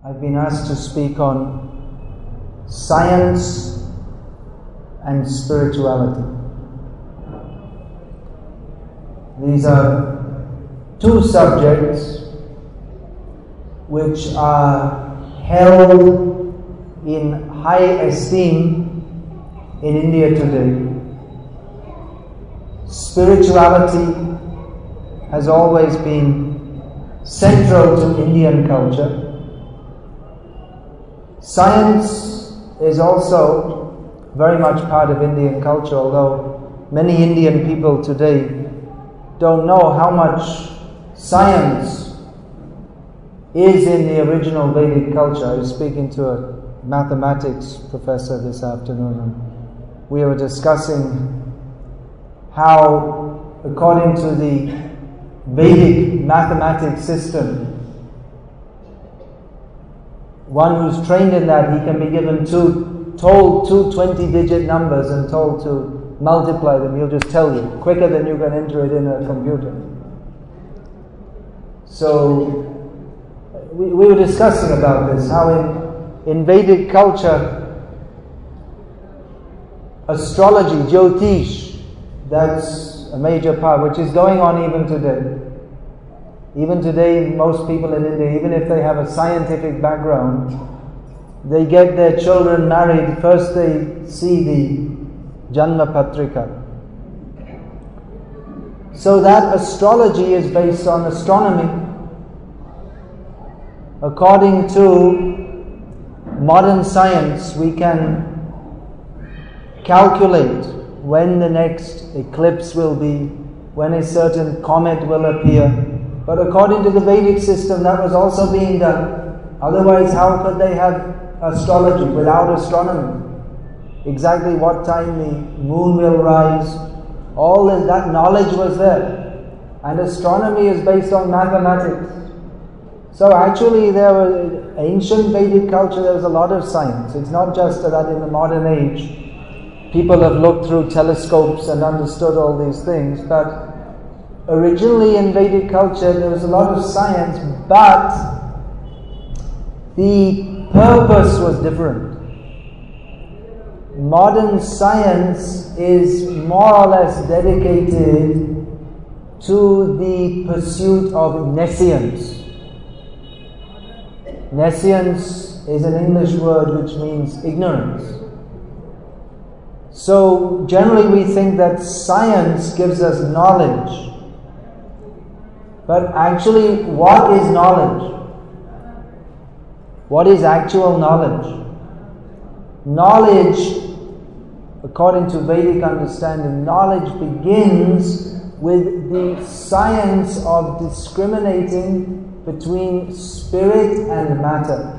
I've been asked to speak on science and spirituality. These are two subjects which are held in high esteem in India today. Spirituality has always been central to Indian culture. Science is also very much part of Indian culture, although many Indian people today don't know how much science is in the original Vedic culture. I was speaking to a mathematics professor this afternoon, and we were discussing how, according to the Vedic mathematics system, one who's trained in that, he can be given told two 20-digit numbers and told to multiply them. He'll just tell you quicker than you can enter it in a computer. So we were discussing about this, how in Vedic culture, astrology, Jyotish, that's a major part, which is going on even today. Even today, most people in India, even if they have a scientific background, they get their children married. First they see the Janma Patrika. So that astrology is based on astronomy. According to modern science, we can calculate when the next eclipse will be, when a certain comet will appear. But according to the Vedic system, that was also being done. Otherwise, how could they have astrology without astronomy? Exactly what time the moon will rise, all that knowledge was there. And astronomy is based on mathematics. So actually, there was ancient Vedic culture, there was a lot of science. It's not just that in the modern age, people have looked through telescopes and understood all these things, but originally in Vedic culture there was a lot of science, but the purpose was different. Modern science is more or less dedicated to the pursuit of nescience. Nescience is an English word which means ignorance. So generally we think that science gives us knowledge. But actually, what is knowledge? What is actual knowledge? Knowledge, according to Vedic understanding, knowledge begins with the science of discriminating between spirit and matter.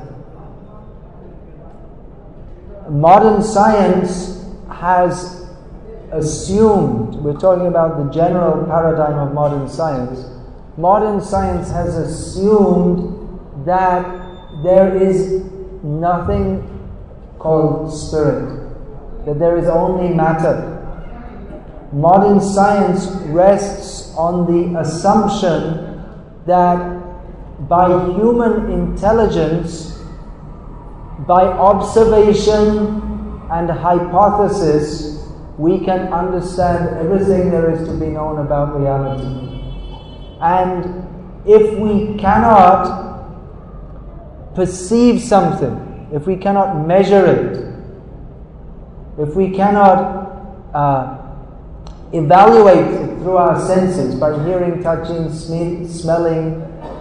Modern science has assumed, we're talking about the general paradigm of modern science, modern science has assumed that there is nothing called spirit, that there is only matter. Modern science rests on the assumption that by human intelligence, by observation and hypothesis, we can understand everything there is to be known about reality. And if we cannot perceive something, if we cannot measure it, if we cannot evaluate it through our senses by hearing, touching, smelling,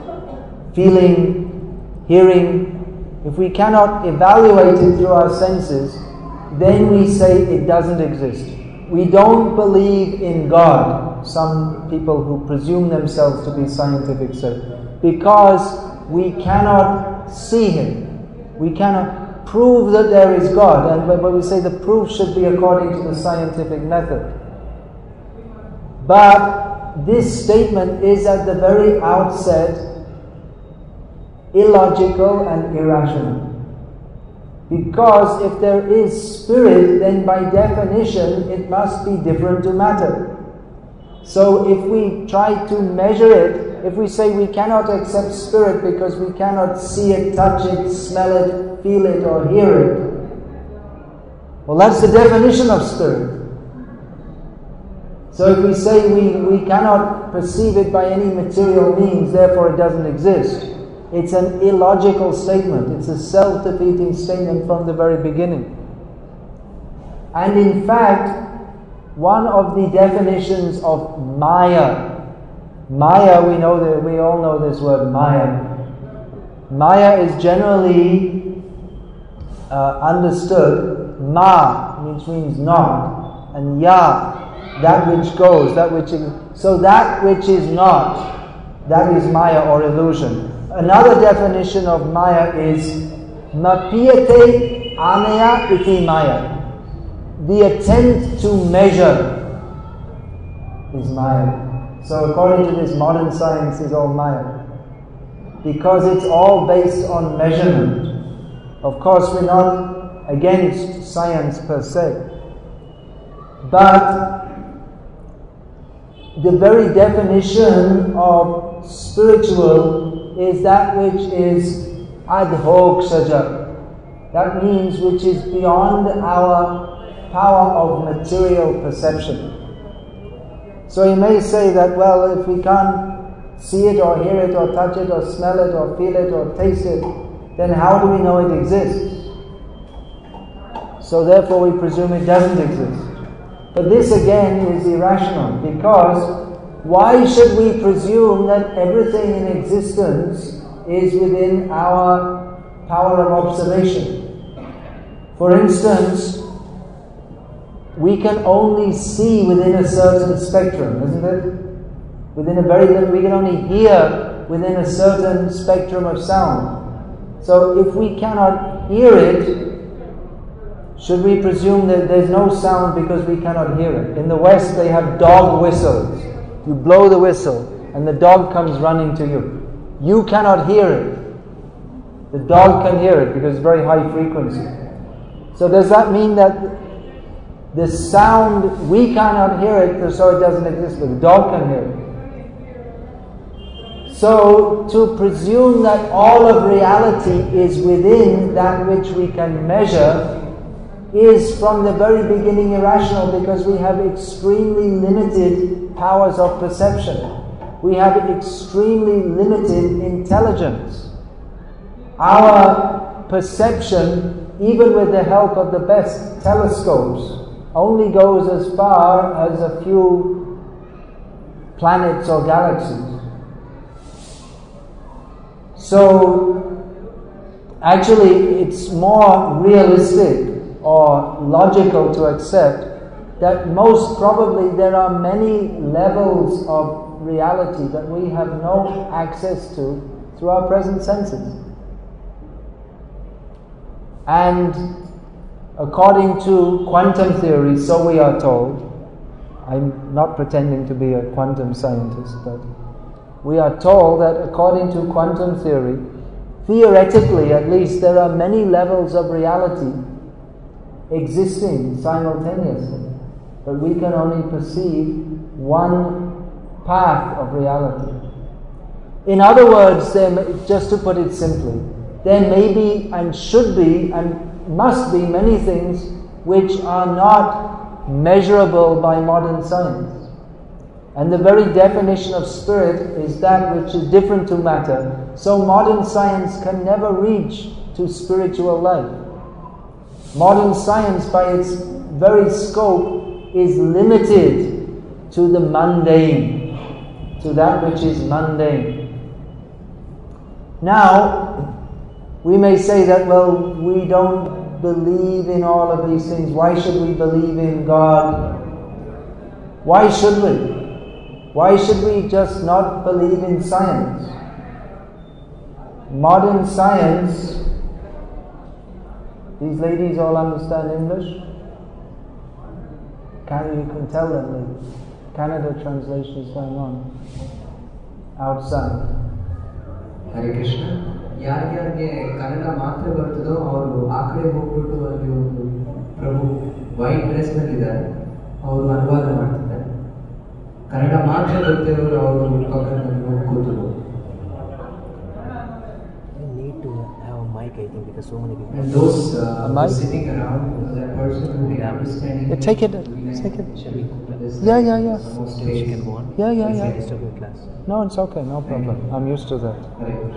feeling, hearing, if we cannot evaluate it through our senses, then we say it doesn't exist. We don't believe in God. Some people who presume themselves to be scientific say, because we cannot see Him. We cannot prove that there is God. And when we say the proof should be according to the scientific method. But this statement is at the very outset illogical and irrational. Because if there is spirit, then by definition it must be different to matter. So if we try to measure it, if we say we cannot accept spirit because we cannot see it, touch it, smell it, feel it, or hear it, well, that's the definition of spirit. So if we say we cannot perceive it by any material means, therefore it doesn't exist, it's an illogical statement. It's a self-defeating statement from the very beginning. And in fact, one of the definitions of Maya, we all know this word Maya. Maya is generally understood, Ma, which means not, and Ya, that which goes, that which is. So that which is not, that is Maya or illusion. Another definition of Maya is Mapiyate Anaya iti Maya. The attempt to measure is Maya. So according to this, modern science is all Maya. Because it's all based on measurement. Of course, we're not against science per se. But the very definition of spiritual is that which is adhoksaja. That means which is beyond our power of material perception. So you may say that, well, if we can't see it or hear it or touch it or smell it or feel it or taste it, then how do we know it exists? So therefore we presume it doesn't exist. But this again is irrational, because why should we presume that everything in existence is within our power of observation? For instance, we can only see within a certain spectrum, isn't it? We can only hear within a certain spectrum of sound. So if we cannot hear it, should we presume that there's no sound because we cannot hear it? In the West, they have dog whistles. You blow the whistle, and the dog comes running to you. You cannot hear it. The dog can hear it because it's very high frequency. So does that mean that the sound, we cannot hear it, so it doesn't exist, but the dog can hear it? So to presume that all of reality is within that which we can measure is from the very beginning irrational, because we have extremely limited powers of perception. We have extremely limited intelligence. Our perception, even with the help of the best telescopes, only goes as far as a few planets or galaxies. So actually it's more realistic or logical to accept that most probably there are many levels of reality that we have no access to through our present senses. And according to quantum theory, so we are told, I'm not pretending to be a quantum scientist, but we are told that according to quantum theory, theoretically at least, there are many levels of reality existing simultaneously, but we can only perceive one path of reality. In other words, just to put it simply, there may be and should be and must be many things which are not measurable by modern science. And the very definition of spirit is that which is different to matter. So modern science can never reach to spiritual life. Modern science, by its very scope, is limited to the mundane, to that which is mundane. Now, we may say that, well, we don't believe in all of these things. Why should we believe in God? Why should we? Why should we just not believe in science? Modern science. These ladies all understand English? You can tell them ladies. Canada translation is going on outside. Hare Krishna. ಯಾರ್ಯಾರಿಗೆ ಕನ್ನಡ ಮಾತ್ರ ಬರ್ತದೋ ಅವರು ಆ ಕಡೆ ಹೋಗ್ಬಿಟ್ಟು ಅಲ್ಲಿ ಒಂದು ಪ್ರಭು white dress ನಲ್ಲಿದ್ದಾರೆ, ಅವರು ಅನುವಾದ ಮಾಡ್ತಿದ್ದಾರೆ. ಕನ್ನಡ ಮಾತ್ರ ಗೊತ್ತಿರೋರು ಅವರು ಪಕ್ಕದಲ್ಲಿ ಕೂತರು. Need to have a mic, I think, because so many people. And those sitting around, that person will be understanding. Yeah, take it. Shall we conclude this? Yeah. She can go on. Yeah. I disturb your class. No, it's okay, no problem. I'm used to that.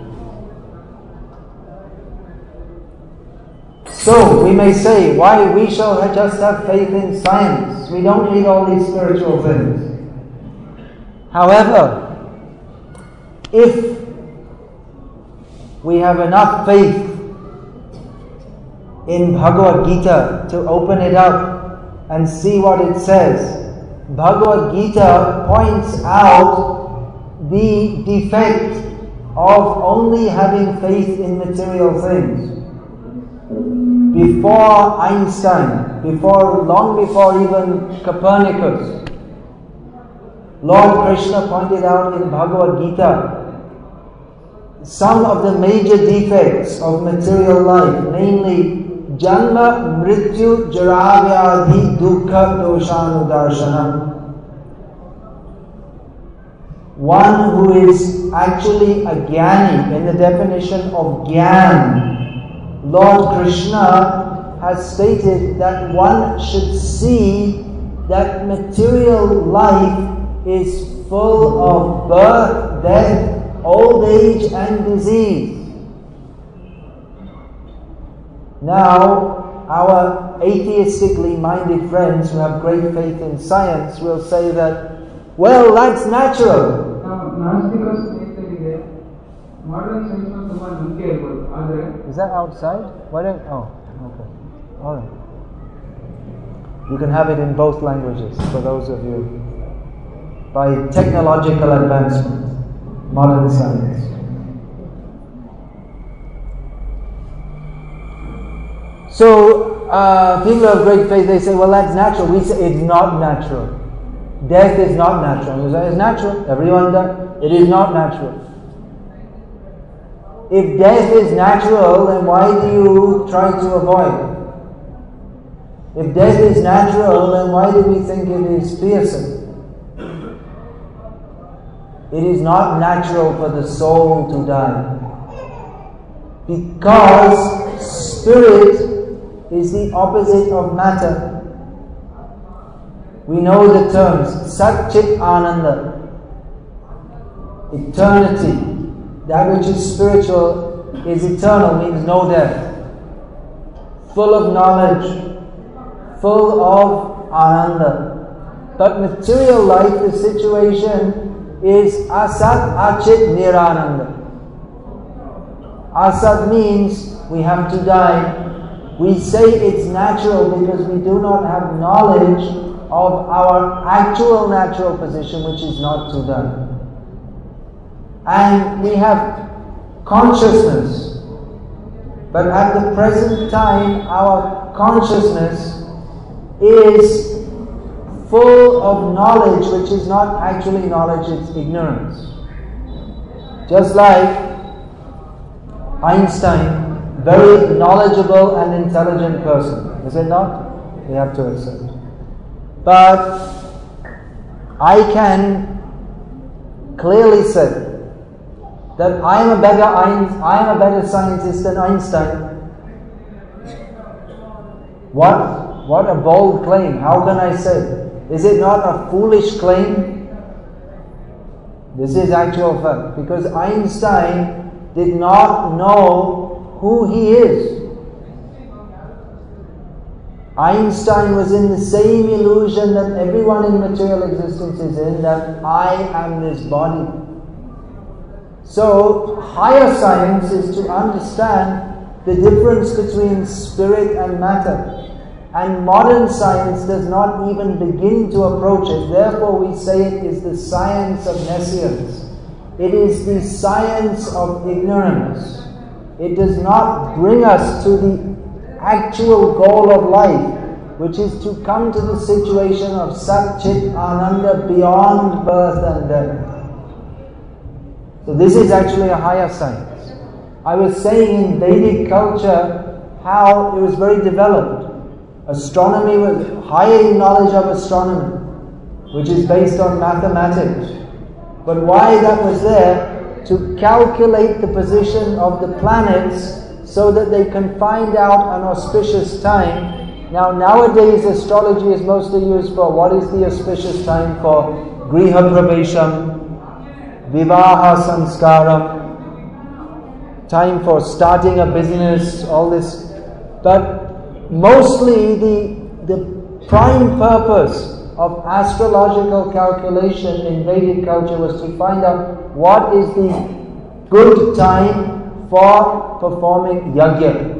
So, we may say, why we shall just have faith in science? We don't need all these spiritual things. However, if we have enough faith in Bhagavad Gita to open it up and see what it says, Bhagavad Gita points out the defect of only having faith in material things. Before Einstein, long before even Copernicus, Lord Krishna pointed out in Bhagavad Gita some of the major defects of material life, namely Janma, Mrityu, Jaravyadhi, Dukkha, Doshanudarshana. One who is actually a jnani, in the definition of jnana, Lord Krishna has stated that one should see that material life is full of birth, death, old age and disease. Now, our atheistically minded friends who have great faith in science will say that, well, that's natural. Is that outside? Why don't? Oh, okay. All right. You can have it in both languages for those of you. By technological advancement, modern science. So, people of great faith, they say, well, that's natural. We say it's not natural. Death is not natural. You say, it's natural. Everyone dies. It is not natural. If death is natural, then why do you try to avoid it? If death is natural, then why do we think it is fearsome? It is not natural for the soul to die. Because spirit is the opposite of matter. We know the terms Sat Chit Ananda, eternity. That which is spiritual is eternal, means no death. Full of knowledge, full of ananda. But material life, the situation is asat achit nirananda. Asat means we have to die. We say it's natural because we do not have knowledge of our actual natural position, which is not to die. And we have consciousness, but at the present time our consciousness is full of knowledge which is not actually knowledge, it's ignorance. Just like Einstein, very knowledgeable and intelligent person, is it not? We have to accept. But I can clearly say that I am a better scientist than Einstein. What a bold claim. How can I say? Is it not a foolish claim? This is actual fact. Because Einstein did not know who he is. Einstein was in the same illusion that everyone in material existence is in, that I am this body. So, higher science is to understand the difference between spirit and matter. And modern science does not even begin to approach it. Therefore, we say it is the science of nescience. It is the science of ignorance. It does not bring us to the actual goal of life, which is to come to the situation of Sat Chit Ananda beyond birth and death. So this is actually a higher science. I was saying in Vedic culture how it was very developed. Astronomy was high knowledge of astronomy. which is based on mathematics. But why that was there? To calculate the position of the planets so that they can find out an auspicious time. Now, nowadays astrology is mostly used for what is the auspicious time for Griha Pravesham, Vivaha Sanskaram, time for starting a business, all this. But mostly the prime purpose of astrological calculation in Vedic culture was to find out what is the good time for performing yajna.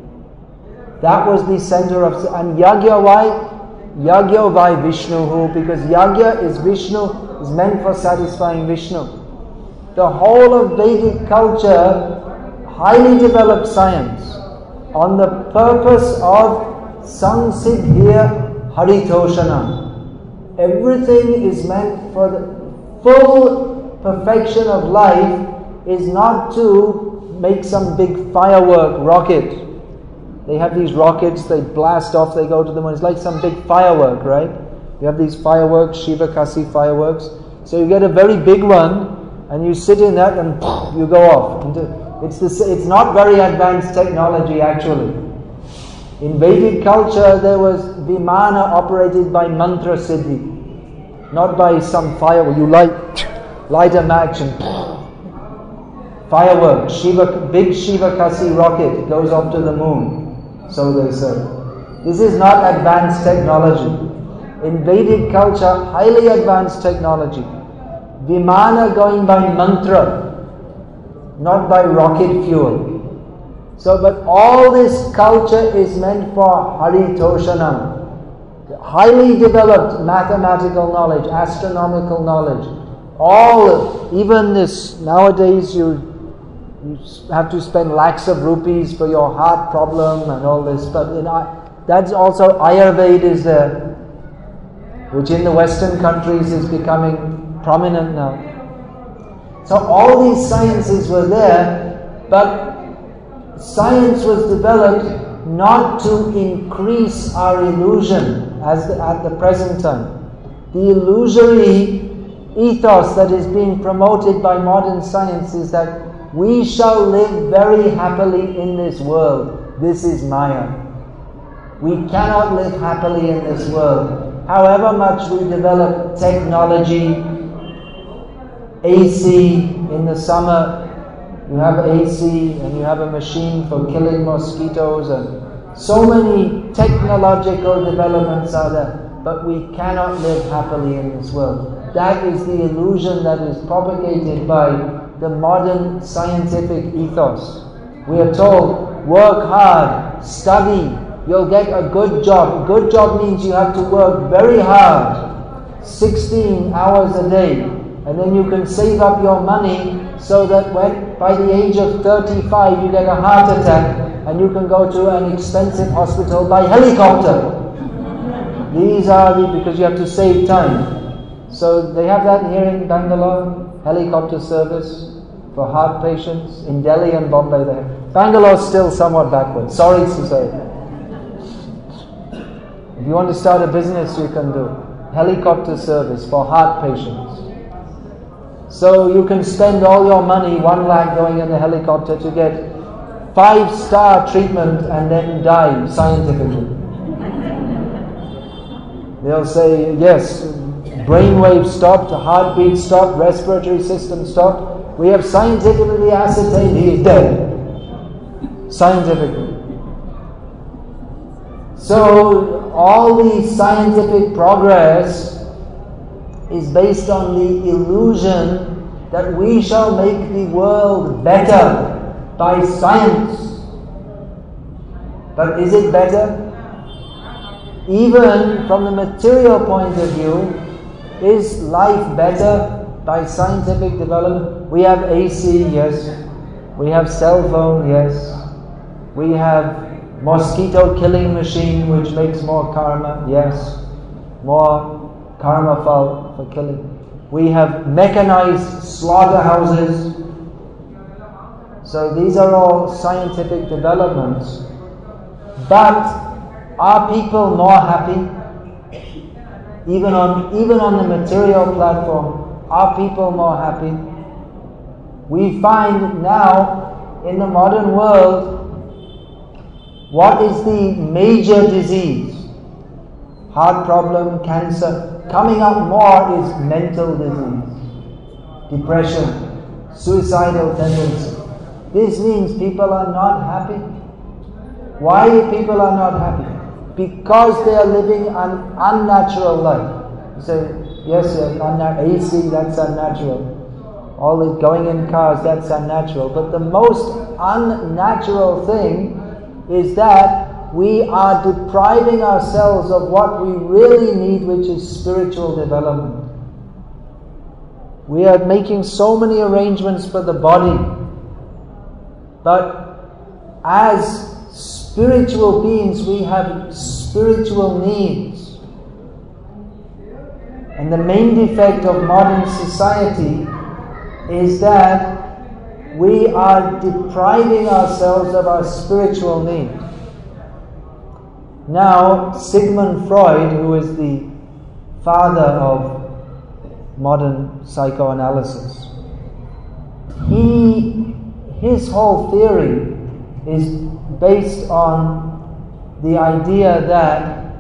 That was the center of... And yajna, why? Yajna by Vishnu, because yajna is Vishnu, is meant for satisfying Vishnu. The whole of Vedic culture, highly developed science, on the purpose of Samsiddhya Haritoshanam. Everything is meant for the full perfection of life, is not to make some big firework rocket. They have these rockets, they blast off, they go to the moon. It's like some big firework, right? You have these fireworks, Shivakasi fireworks. So you get a very big one, and you sit in that and you go off. It's not very advanced technology actually. In Vedic culture there was Vimana operated by mantra siddhi, not by some firework. You light a match and firework, big Shivakasi rocket goes up to the moon, so they say. This is not advanced technology. In Vedic culture, highly advanced technology. Vimana going by mantra, not by rocket fuel. So, but all this culture is meant for Haritoshanam. Highly developed mathematical knowledge, astronomical knowledge. All, even this, nowadays you have to spend lakhs of rupees for your heart problem and all this, but that's also Ayurveda is there, which in the Western countries is becoming prominent now. So all these sciences were there, but science was developed not to increase our illusion at the present time. The illusory ethos that is being promoted by modern science is that we shall live very happily in this world. This is Maya. We cannot live happily in this world. However much we develop technology, AC in the summer, you have AC and you have a machine for killing mosquitoes, and so many technological developments are there, but we cannot live happily in this world. That is the illusion that is propagated by the modern scientific ethos. We are told, work hard, study, you'll get a good job. A good job means you have to work very hard, 16 hours a day, and then you can save up your money so that when by the age of 35 you get a heart attack and you can go to an expensive hospital by helicopter. These are because you have to save time. So they have that here in Bangalore, helicopter service for heart patients. In Delhi and Bombay they have. Bangalore is still somewhat backward, sorry to say. If you want to start a business, you can do helicopter service for heart patients. So you can spend all your money, 1 lakh going in the helicopter to get 5-star treatment and then die scientifically. They'll say, yes, brainwave stopped, heartbeat stopped, respiratory system stopped. We have scientifically ascertained he is dead. Scientifically. So all the scientific progress is based on the illusion that we shall make the world better by science. But is it better? Even from the material point of view, is life better by scientific development? We have AC, yes. We have cell phone, yes. We have mosquito killing machine which makes more karma, yes. More karma for killing. We have mechanized slaughterhouses. So these are all scientific developments. But are people more happy? Even on the material platform, are people more happy? We find now in the modern world, what is the major disease? Heart problem, cancer. Coming up more is mental disease, depression, suicidal tendency. This means people are not happy. Why people are not happy? Because they are living an unnatural life. You say, yes, AC, that's unnatural. All the going in cars, that's unnatural. But the most unnatural thing is that we are depriving ourselves of what we really need, which is spiritual development. We are making so many arrangements for the body, but as spiritual beings, we have spiritual needs. And the main defect of modern society is that we are depriving ourselves of our spiritual need. Now, Sigmund Freud, who is the father of modern psychoanalysis, his whole theory is based on the idea that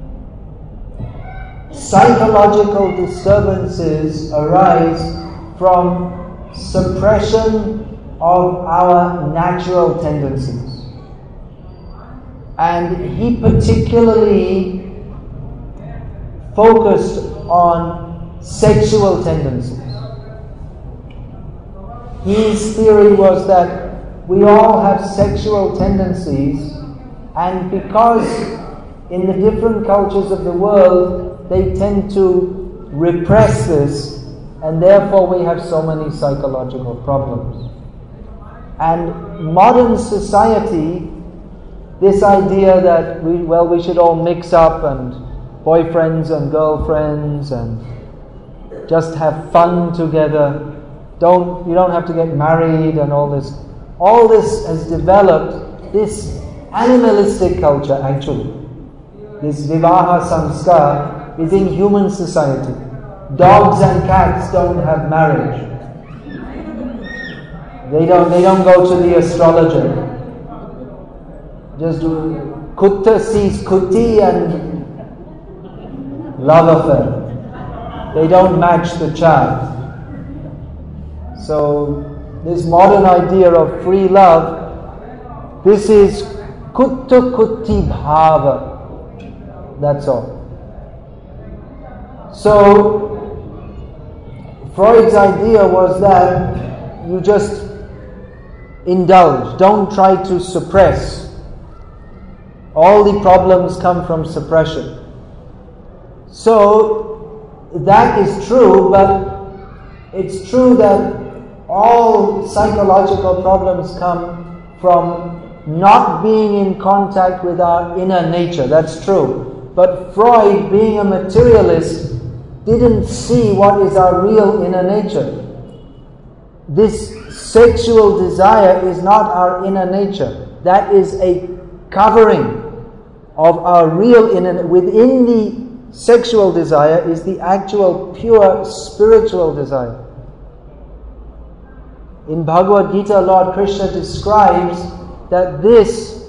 psychological disturbances arise from suppression of our natural tendencies. And he particularly focused on sexual tendencies. His theory was that we all have sexual tendencies, and because in the different cultures of the world they tend to repress this, and therefore we have so many psychological problems. And modern society, this idea that we should all mix up and boyfriends and girlfriends and just have fun together. You don't have to get married and all this. All this has developed this animalistic culture actually. This Vivaha Samskar is in human society. Dogs and cats don't have marriage. They don't go to the astrologer. Just kutta sees kuti and love affair. They don't match the chart. So this modern idea of free love, this is kutta kuti bhava. That's all. So Freud's idea was that you just indulge, don't try to suppress. All the problems come from suppression. So that is true, but it's true that all psychological problems come from not being in contact with our inner nature. That's true. But Freud, being a materialist, didn't see what is our real inner nature. This sexual desire is not our inner nature. That is a covering of our real inner. Within the sexual desire is the actual pure spiritual desire. In Bhagavad Gita, Lord Krishna describes that this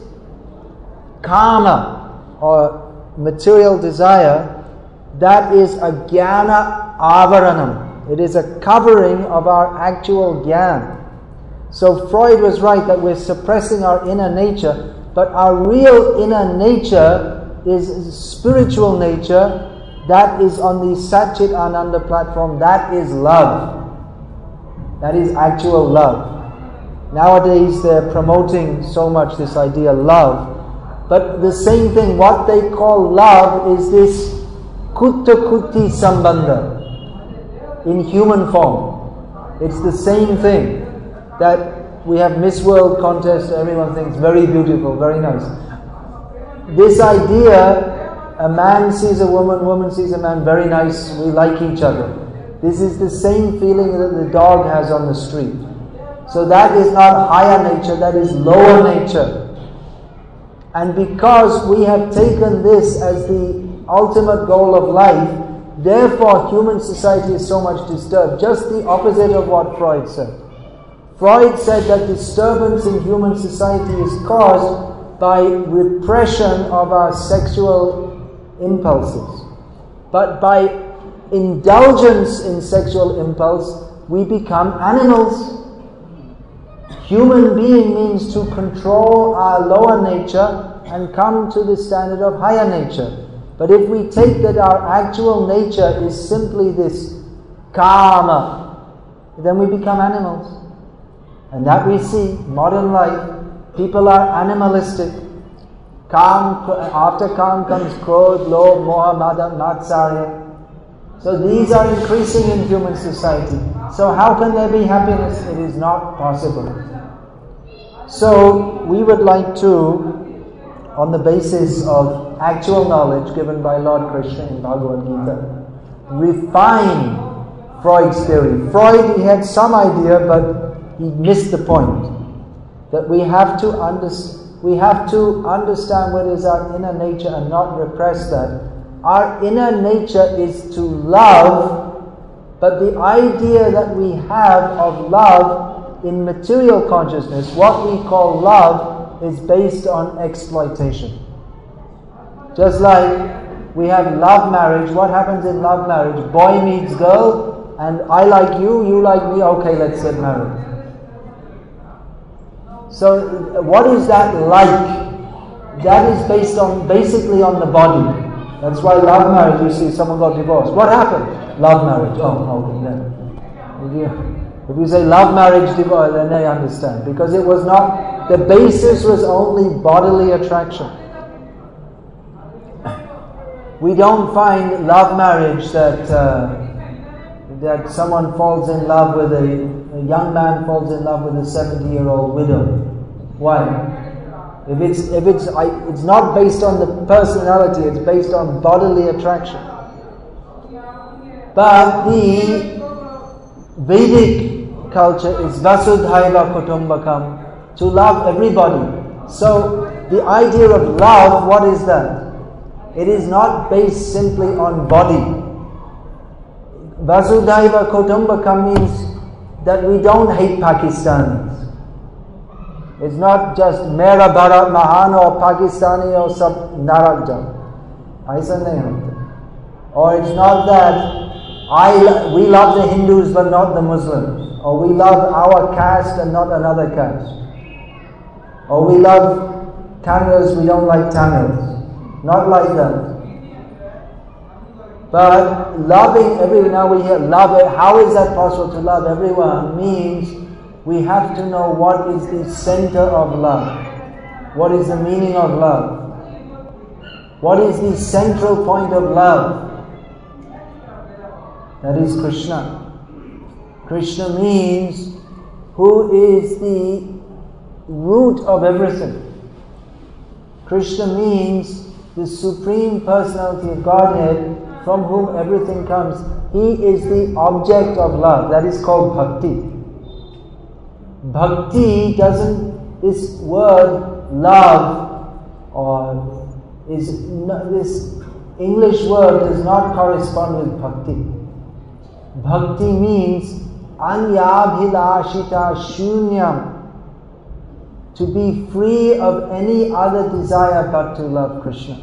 karma or material desire, that is a jnana avaranam. It is a covering of our actual jnana. So Freud was right that we're suppressing our inner nature, but our real inner nature is spiritual nature. That is on the Satchit Ananda platform. That is love. That is actual love. Nowadays they're promoting so much this idea love, but the same thing, what they call love is this kutta kuti sambandha in human form. It's the same thing that we have Miss World contest, everyone thinks very beautiful, very nice. This idea, a man sees a woman, woman sees a man, very nice, we like each other. This is the same feeling that the dog has on the street. So that is not higher nature, that is lower nature. And because we have taken this as the ultimate goal of life, therefore human society is so much disturbed. Just the opposite of what Freud said. Freud said that disturbance in human society is caused by repression of our sexual impulses. But by indulgence in sexual impulse, we become animals. Human being means to control our lower nature and come to the standard of higher nature. But if we take that our actual nature is simply this kama, then we become animals. And that we see, modern life, people are animalistic. After Kam comes Krodh, Lobh, Moha, Mada, Matsarya. So these are increasing in human society. So how can there be happiness? It is not possible. So we would like to, on the basis of actual knowledge given by Lord Krishna in Bhagavad Gita, refine Freud's theory. Freud, he had some idea, but he missed the point. That we have to understand what is our inner nature and not repress that. Our inner nature is to love, but the idea that we have of love in material consciousness, what we call love, is based on exploitation. Just like we have love marriage. What happens in love marriage? Boy meets girl, and I like you, you like me, okay, let's get married. So what is that like? That is based on, basically on the body. That's why love marriage, you see someone got divorced. What happened? Love marriage. Oh, okay, then. If you say love marriage, divorce, then I understand. Because it was not, the basis was only bodily attraction. We don't find love marriage that someone falls in love with a young man falls in love with a 70-year-old widow. Why? It's not based on the personality, it's based on bodily attraction. But the Vedic culture is Vasudhaiva Kutumbakam, to love everybody. So the idea of love, what is that? It is not based simply on body. Vasudhaiva Kutumbakam means that we don't hate Pakistanis. It's not just Mera Bharat Mahan or Pakistani or sab narak jab. Aisa nahi hota. Or it's not that we love the Hindus but not the Muslims. Or we love our caste and not another caste. Or we love Kannadigas, we don't like Tamils. Not like that. But loving everyone, now we hear love, how is that possible to love everyone? Means we have to know what is the center of love. What is the meaning of love? What is the central point of love? That is Krishna. Krishna means who is the root of everything. Krishna means the Supreme Personality of Godhead from whom everything comes. He is the object of love. That is called bhakti. Bhakti doesn't, this word love or this English word does not correspond with bhakti. Bhakti means anyabhilashita shunyam, to be free of any other desire but to love Krishna.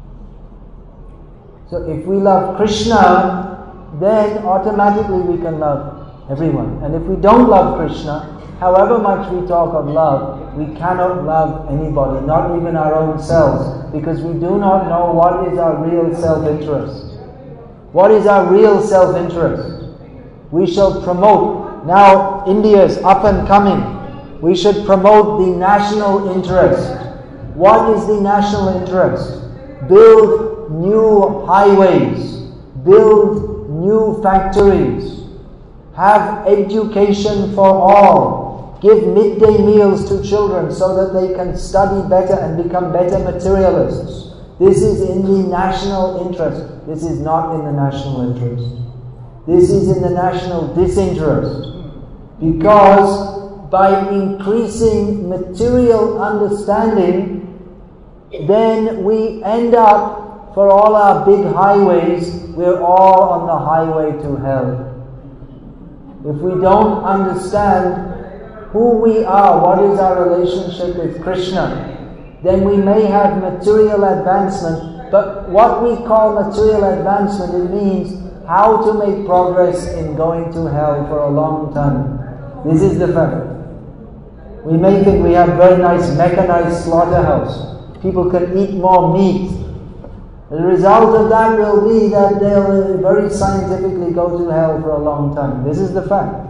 So if we love Krishna, then automatically we can love everyone. And if we don't love Krishna, however much we talk of love, we cannot love anybody, not even our own selves, because we do not know what is our real self-interest. What is our real self-interest? We shall promote, now India is up and coming, we should promote the national interest. What is the national interest? Build new highways, build new factories, have education for all, give midday meals to children so that they can study better and become better materialists. This is in the national interest. This is not in the national interest. This is in the national disinterest. Because by increasing material understanding, then we end up for all our big highways, we're all on the highway to hell. If we don't understand who we are, what is our relationship with Krishna, then we may have material advancement, but what we call material advancement, it means how to make progress in going to hell for a long time. This is the fact. We may think we have very nice mechanized slaughterhouse. People can eat more meat. The result of that will be that they'll very scientifically go to hell for a long time. This is the fact.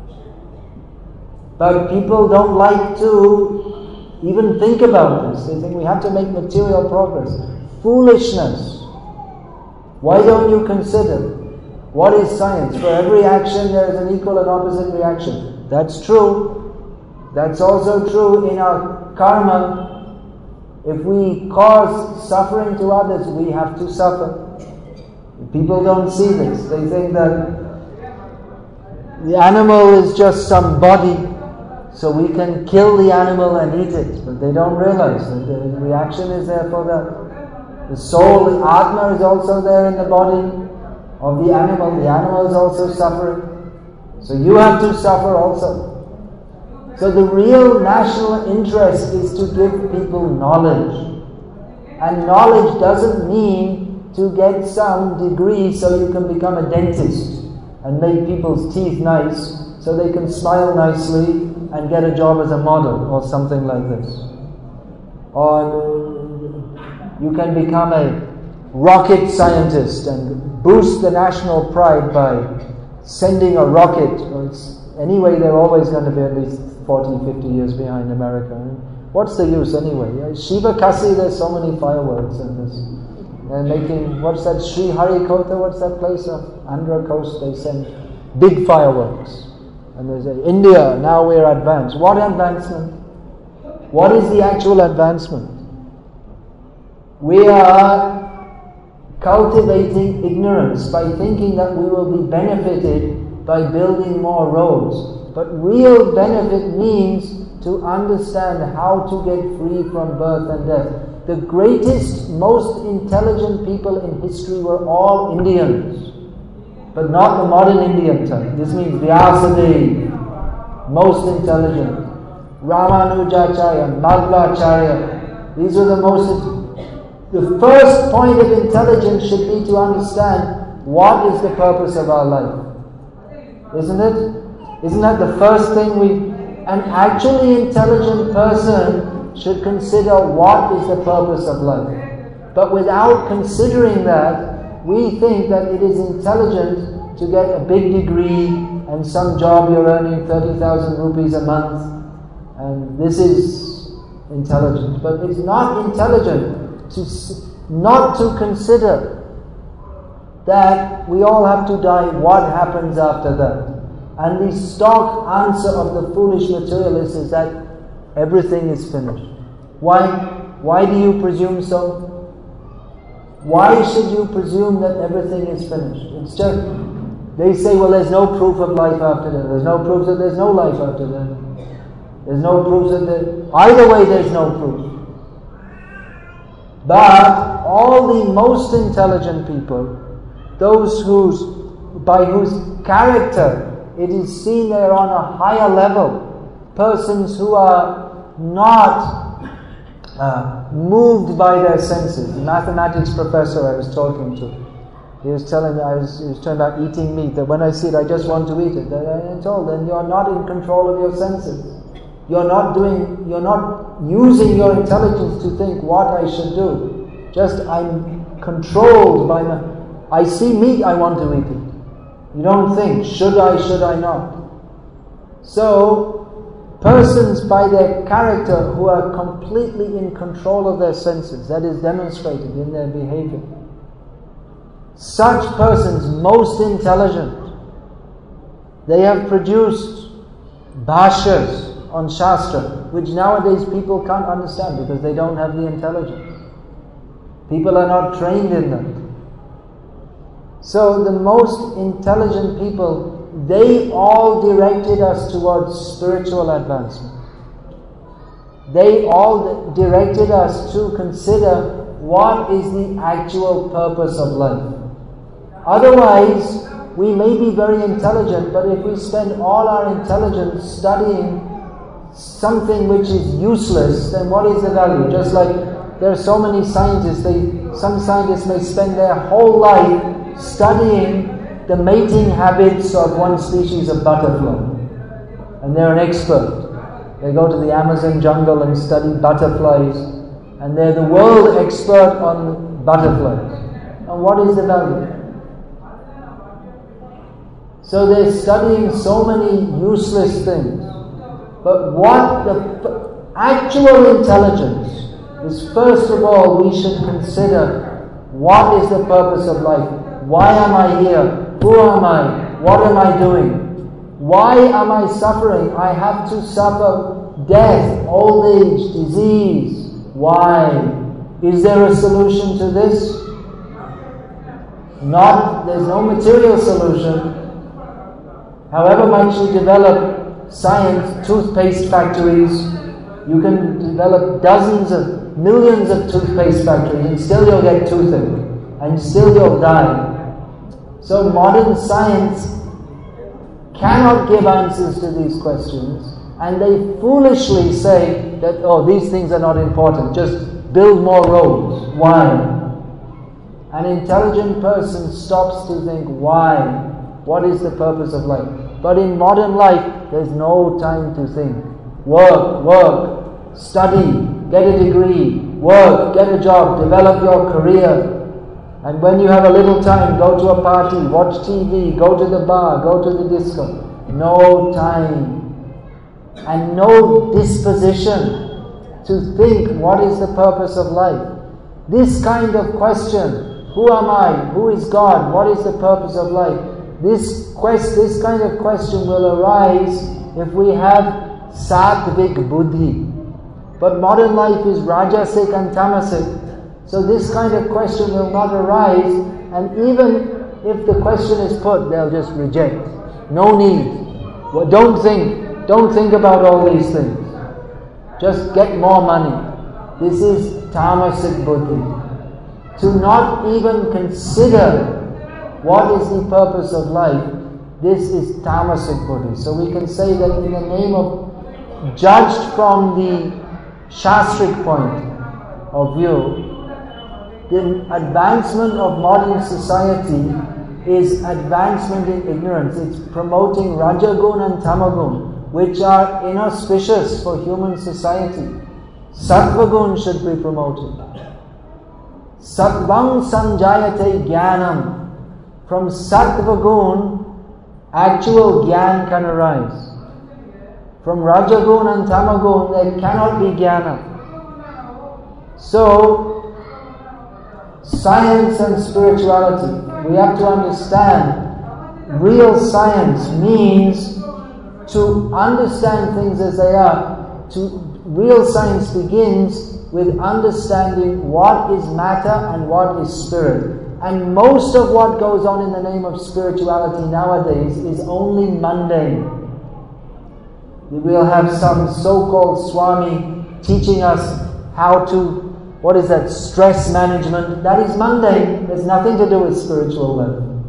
But people don't like to even think about this. They think we have to make material progress. Foolishness. Why don't you consider what is science? For every action there is an equal and opposite reaction. That's true. That's also true in our karma. If we cause suffering to others, we have to suffer. People don't see this. They think that the animal is just some body, so we can kill the animal and eat it. But they don't realize that the reaction is there for that. The soul, the Atma, is also there in the body of the animal. The animal is also suffering. So you have to suffer also. So the real national interest is to give people knowledge. And knowledge doesn't mean to get some degree so you can become a dentist and make people's teeth nice so they can smile nicely and get a job as a model or something like this. Or you can become a rocket scientist and boost the national pride by sending a rocket. Anyway, they're always going to be at least 40, 50 years behind America. What's the use anyway? Shiva Kasi, there's so many fireworks in this. They're making, what's that, Sri Harikota, what's that place of Andhra Coast? They send big fireworks. And they say, India, now we're advanced. What advancement? What is the actual advancement? We are cultivating ignorance by thinking that we will be benefited by building more roads. But real benefit means to understand how to get free from birth and death. The greatest, most intelligent people in history were all Indians. But not the modern Indian type. This means Vyasadeva, most intelligent. Ramanujacharya, Madhvacharya. These are the most... The first point of intelligence should be to understand what is the purpose of our life. Isn't it? Isn't that the first thing an actually intelligent person should consider what is the purpose of life. But without considering that, we think that it is intelligent to get a big degree and some job you're earning 30,000 rupees a month, and this is intelligent. But it's not intelligent not to consider that we all have to die. What happens after that? And the stock answer of the foolish materialist is that everything is finished. Why? Why do you presume so? Why should you presume that everything is finished? It's just, they say, well, there's no proof of life after death. There's no proof that there's no life after death. There's no proof that either way there's no proof. But all the most intelligent people, those by whose character it is seen they are on a higher level, persons who are not moved by their senses. The mathematics professor I was talking to, he was telling me, he was talking about eating meat, that when I see it I just want to eat it. I told him, you're not in control of your senses. You're not using your intelligence to think what I should do. Just I'm controlled by I see meat, I want to eat it. You don't think, should I not? So, persons by their character who are completely in control of their senses, that is demonstrated in their behavior. Such persons, most intelligent, they have produced bhashyas on Shastra, which nowadays people can't understand because they don't have the intelligence. People are not trained in them. So the most intelligent people, they all directed us towards spiritual advancement. They all directed us to consider what is the actual purpose of life. Otherwise, we may be very intelligent, but if we spend all our intelligence studying something which is useless, then what is the value? Just like there are so many scientists, some scientists may spend their whole life studying the mating habits of one species of butterfly. And they're an expert. They go to the Amazon jungle and study butterflies, and they're the world expert on butterflies. And what is the value? So they're studying so many useless things. But what the actual intelligence is, first of all, we should consider what is the purpose of life. Why am I here? Who am I? What am I doing? Why am I suffering? I have to suffer death, old age, disease. Why? Is there a solution to this? There's no material solution. However much you develop science, toothpaste factories, you can develop millions of toothpaste factories and still you'll get toothache and still you'll die. So modern science cannot give answers to these questions, and they foolishly say that, these things are not important, just build more roads. Why? An intelligent person stops to think, why? What is the purpose of life? But in modern life, there's no time to think. Work, study, get a degree, work, get a job, develop your career. And when you have a little time, go to a party, watch TV, go to the bar, go to the disco. No time. And no disposition to think, what is the purpose of life? This kind of question, who am I? Who is God? What is the purpose of life? This kind of question will arise if we have sattvic buddhi. But modern life is rajasic and tamasic. So this kind of question will not arise, and even if the question is put, they'll just reject. No need. Well, don't think about all these things. Just get more money. This is tamasic buddhi. To not even consider what is the purpose of life, this is tamasic buddhi. So we can say that in the name of, judged from the shastric point of view, the advancement of modern society is advancement in ignorance. It's promoting Rajagun and Tamagun, which are inauspicious for human society. Sattvagun should be promoted. Sattvam sanjayate jnanam. From Sattvagun, actual jnana can arise. From Rajagun and Tamagun, there cannot be jnana. So, science and spirituality, we have to understand, real science means to understand things as they are. Real science begins with understanding what is matter and what is spirit. And most of what goes on in the name of spirituality nowadays is only mundane. We'll have some so-called Swami teaching us how to, what is that, stress management. That is mundane. There's nothing to do with spiritual level.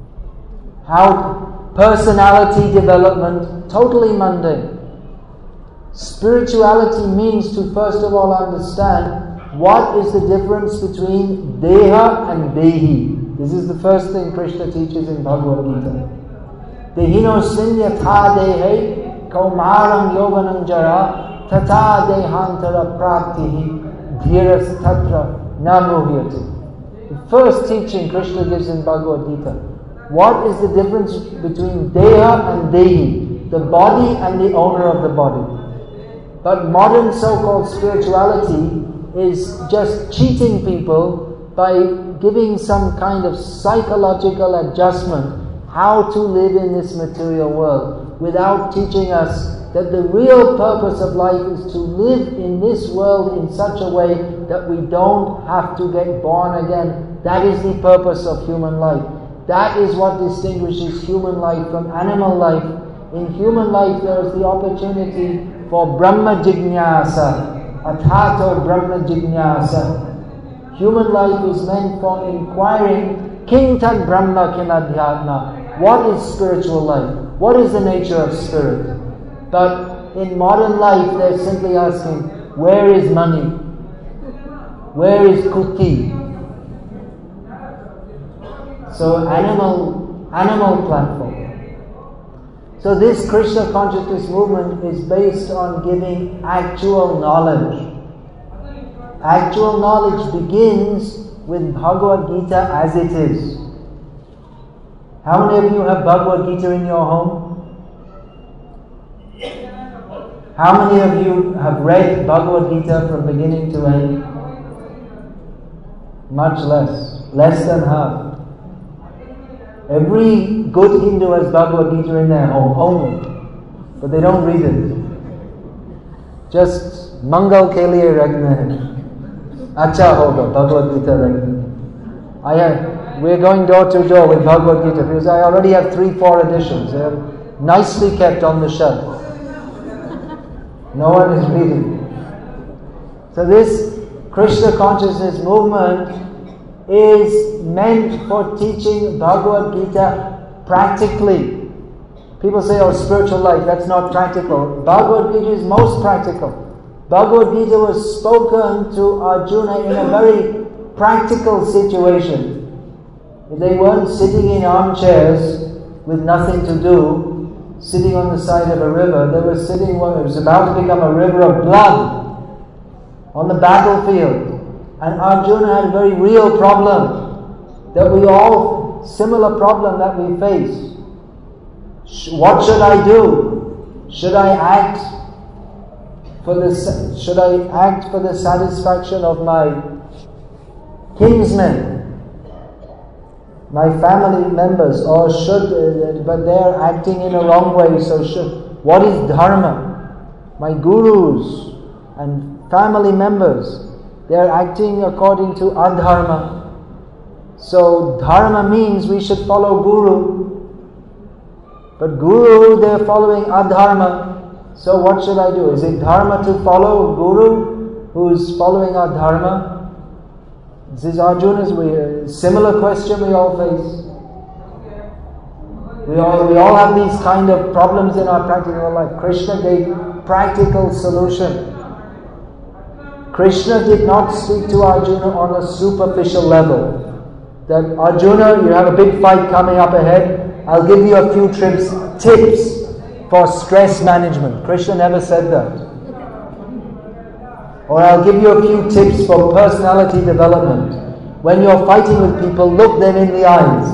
How personality development, totally mundane. Spirituality means to first of all understand what is the difference between Deha and Dehi. This is the first thing Krishna teaches in Bhagavad Gita. Dehino svinyatha dehe kaumaram yovanam jara tata dehantara praktihi dhiras tatra namuhyati. The first teaching Krishna gives in Bhagavad Gita. What is the difference between Deha and Dehi? The body and the owner of the body. But modern so-called spirituality is just cheating people by giving some kind of psychological adjustment how to live in this material world, without teaching us that the real purpose of life is to live in this world in such a way that we don't have to get born again. That is the purpose of human life. That is what distinguishes human life from animal life. In human life there is the opportunity for Brahma Jignasa, Athato Brahma Jignasa. Human life is meant for inquiring, King Tad Brahma Kim Adhyatma. What is spiritual life? What is the nature of spirit? But in modern life, they're simply asking, where is money? Where is kuti? So animal platform. So this Krishna consciousness movement is based on giving actual knowledge. Actual knowledge begins with Bhagavad Gita as it is. How many of you have Bhagavad Gita in your home? How many of you have read Bhagavad Gita from beginning to end? Much less. Less than half. Every good Hindu has Bhagavad Gita in their home only, but they don't read it. Just Mangal ke liye rakhna hai. Acha hoga Bhagavad Gita rakhna. We're going door to door with Bhagavad Gita because I already have 3-4 editions. They're nicely kept on the shelf. No one is reading. So this Krishna consciousness movement is meant for teaching Bhagavad Gita practically. People say, oh, spiritual life, that's not practical. Bhagavad Gita is most practical. Bhagavad Gita was spoken to Arjuna in a very practical situation. They weren't sitting in armchairs with nothing to do, sitting on the side of a river. They were sitting, it was about to become a river of blood on the battlefield. And Arjuna had a very real problem that we all, similar problem that we face. What should I do? Should I act for the satisfaction of my kinsmen, my family members, or but they're acting in a wrong way, so what is dharma? My gurus and family members, they're acting according to adharma. So dharma means we should follow guru. But guru, they're following adharma. So what should I do? Is it dharma to follow guru who's following adharma? This is Arjuna's similar question we all face. We all have these kind of problems in our practical life. Krishna gave practical solution. Krishna did not speak to Arjuna on a superficial level. That Arjuna, you have a big fight coming up ahead, I'll give you a few tips for stress management. Krishna never said that. Or I'll give you a few tips for personality development. When you're fighting with people, look them in the eyes.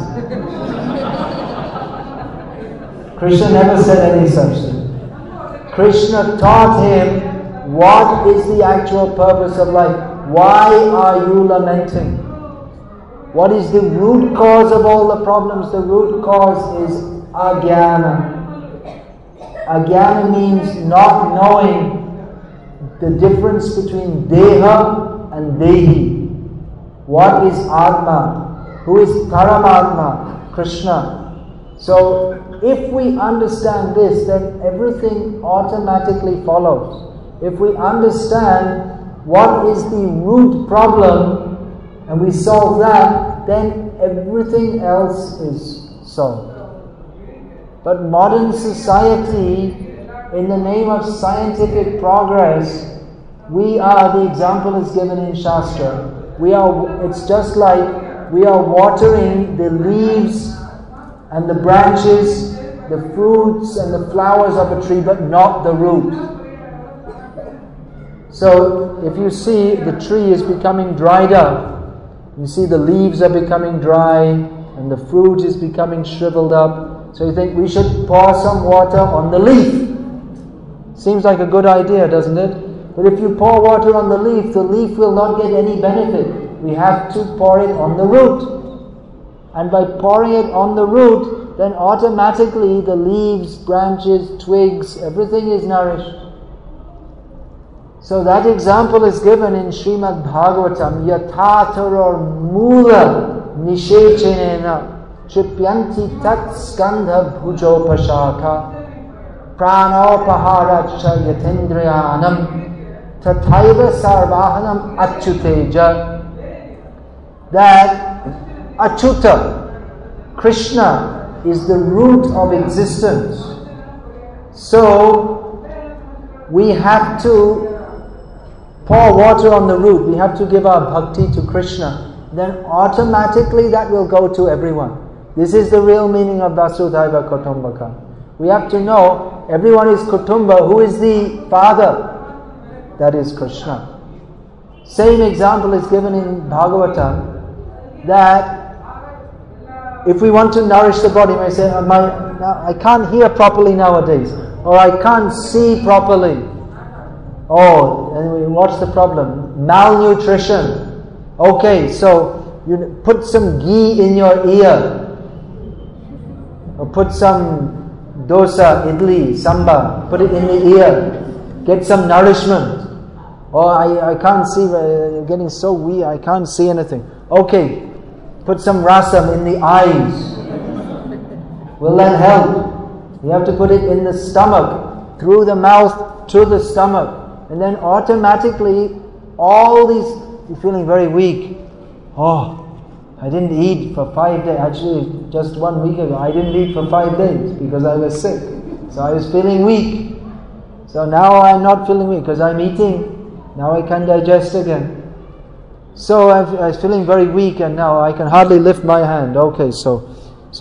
Krishna never said any such thing. Krishna taught him what is the actual purpose of life. Why are you lamenting? What is the root cause of all the problems? The root cause is ajnana. Ajnana means not knowing the difference between deha and dehi. What is Atma? Who is Paramatma? Krishna. So if we understand this, then everything automatically follows. If we understand what is the root problem and we solve that, then everything else is solved. But modern society, in the name of scientific progress, the example is given in Shastra. It's just like we are watering the leaves and the branches, the fruits and the flowers of a tree, but not the root. So if you see the tree is becoming dried up, you see the leaves are becoming dry and the fruit is becoming shriveled up. So you think we should pour some water on the leaf. Seems like a good idea, doesn't it? But if you pour water on the leaf will not get any benefit. We have to pour it on the root. And by pouring it on the root, then automatically the leaves, branches, twigs, everything is nourished. So that example is given in Srimad Bhagavatam. Yathataror mula nishechenena chipyanti tat skandha bhujopashaka pranopaharacha yatendriyanam tathaiva sarvahanam achyuteja that Achyuta, Krishna, is the root of existence. So we have to pour water on the root. We have to give our bhakti to Krishna. Then automatically that will go to everyone. This is the real meaning of Vasudhaiva Kutumbakam. We have to know everyone is Kutumba. Who is the father? That is Krishna. Same example is given in Bhagavatam, that if we want to nourish the body, we may say, I can't hear properly nowadays, or I can't see properly. Oh, and what's the problem? Malnutrition. Okay, so you put some ghee in your ear, or put some dosa, idli, sambar, put it in the ear, get some nourishment. Oh, I can't see, you're getting so weak, I can't see anything. Okay, put some rasam in the eyes. Will that help? You have to put it in the stomach, through the mouth to the stomach. And then automatically, all these, you're feeling very weak. Oh, I didn't eat for 5 days. Actually, just 1 week ago, I didn't eat for 5 days because I was sick. So I was feeling weak. So now I'm not feeling weak because I'm eating. Now I can digest again. So I was feeling very weak and now I can hardly lift my hand. Okay, so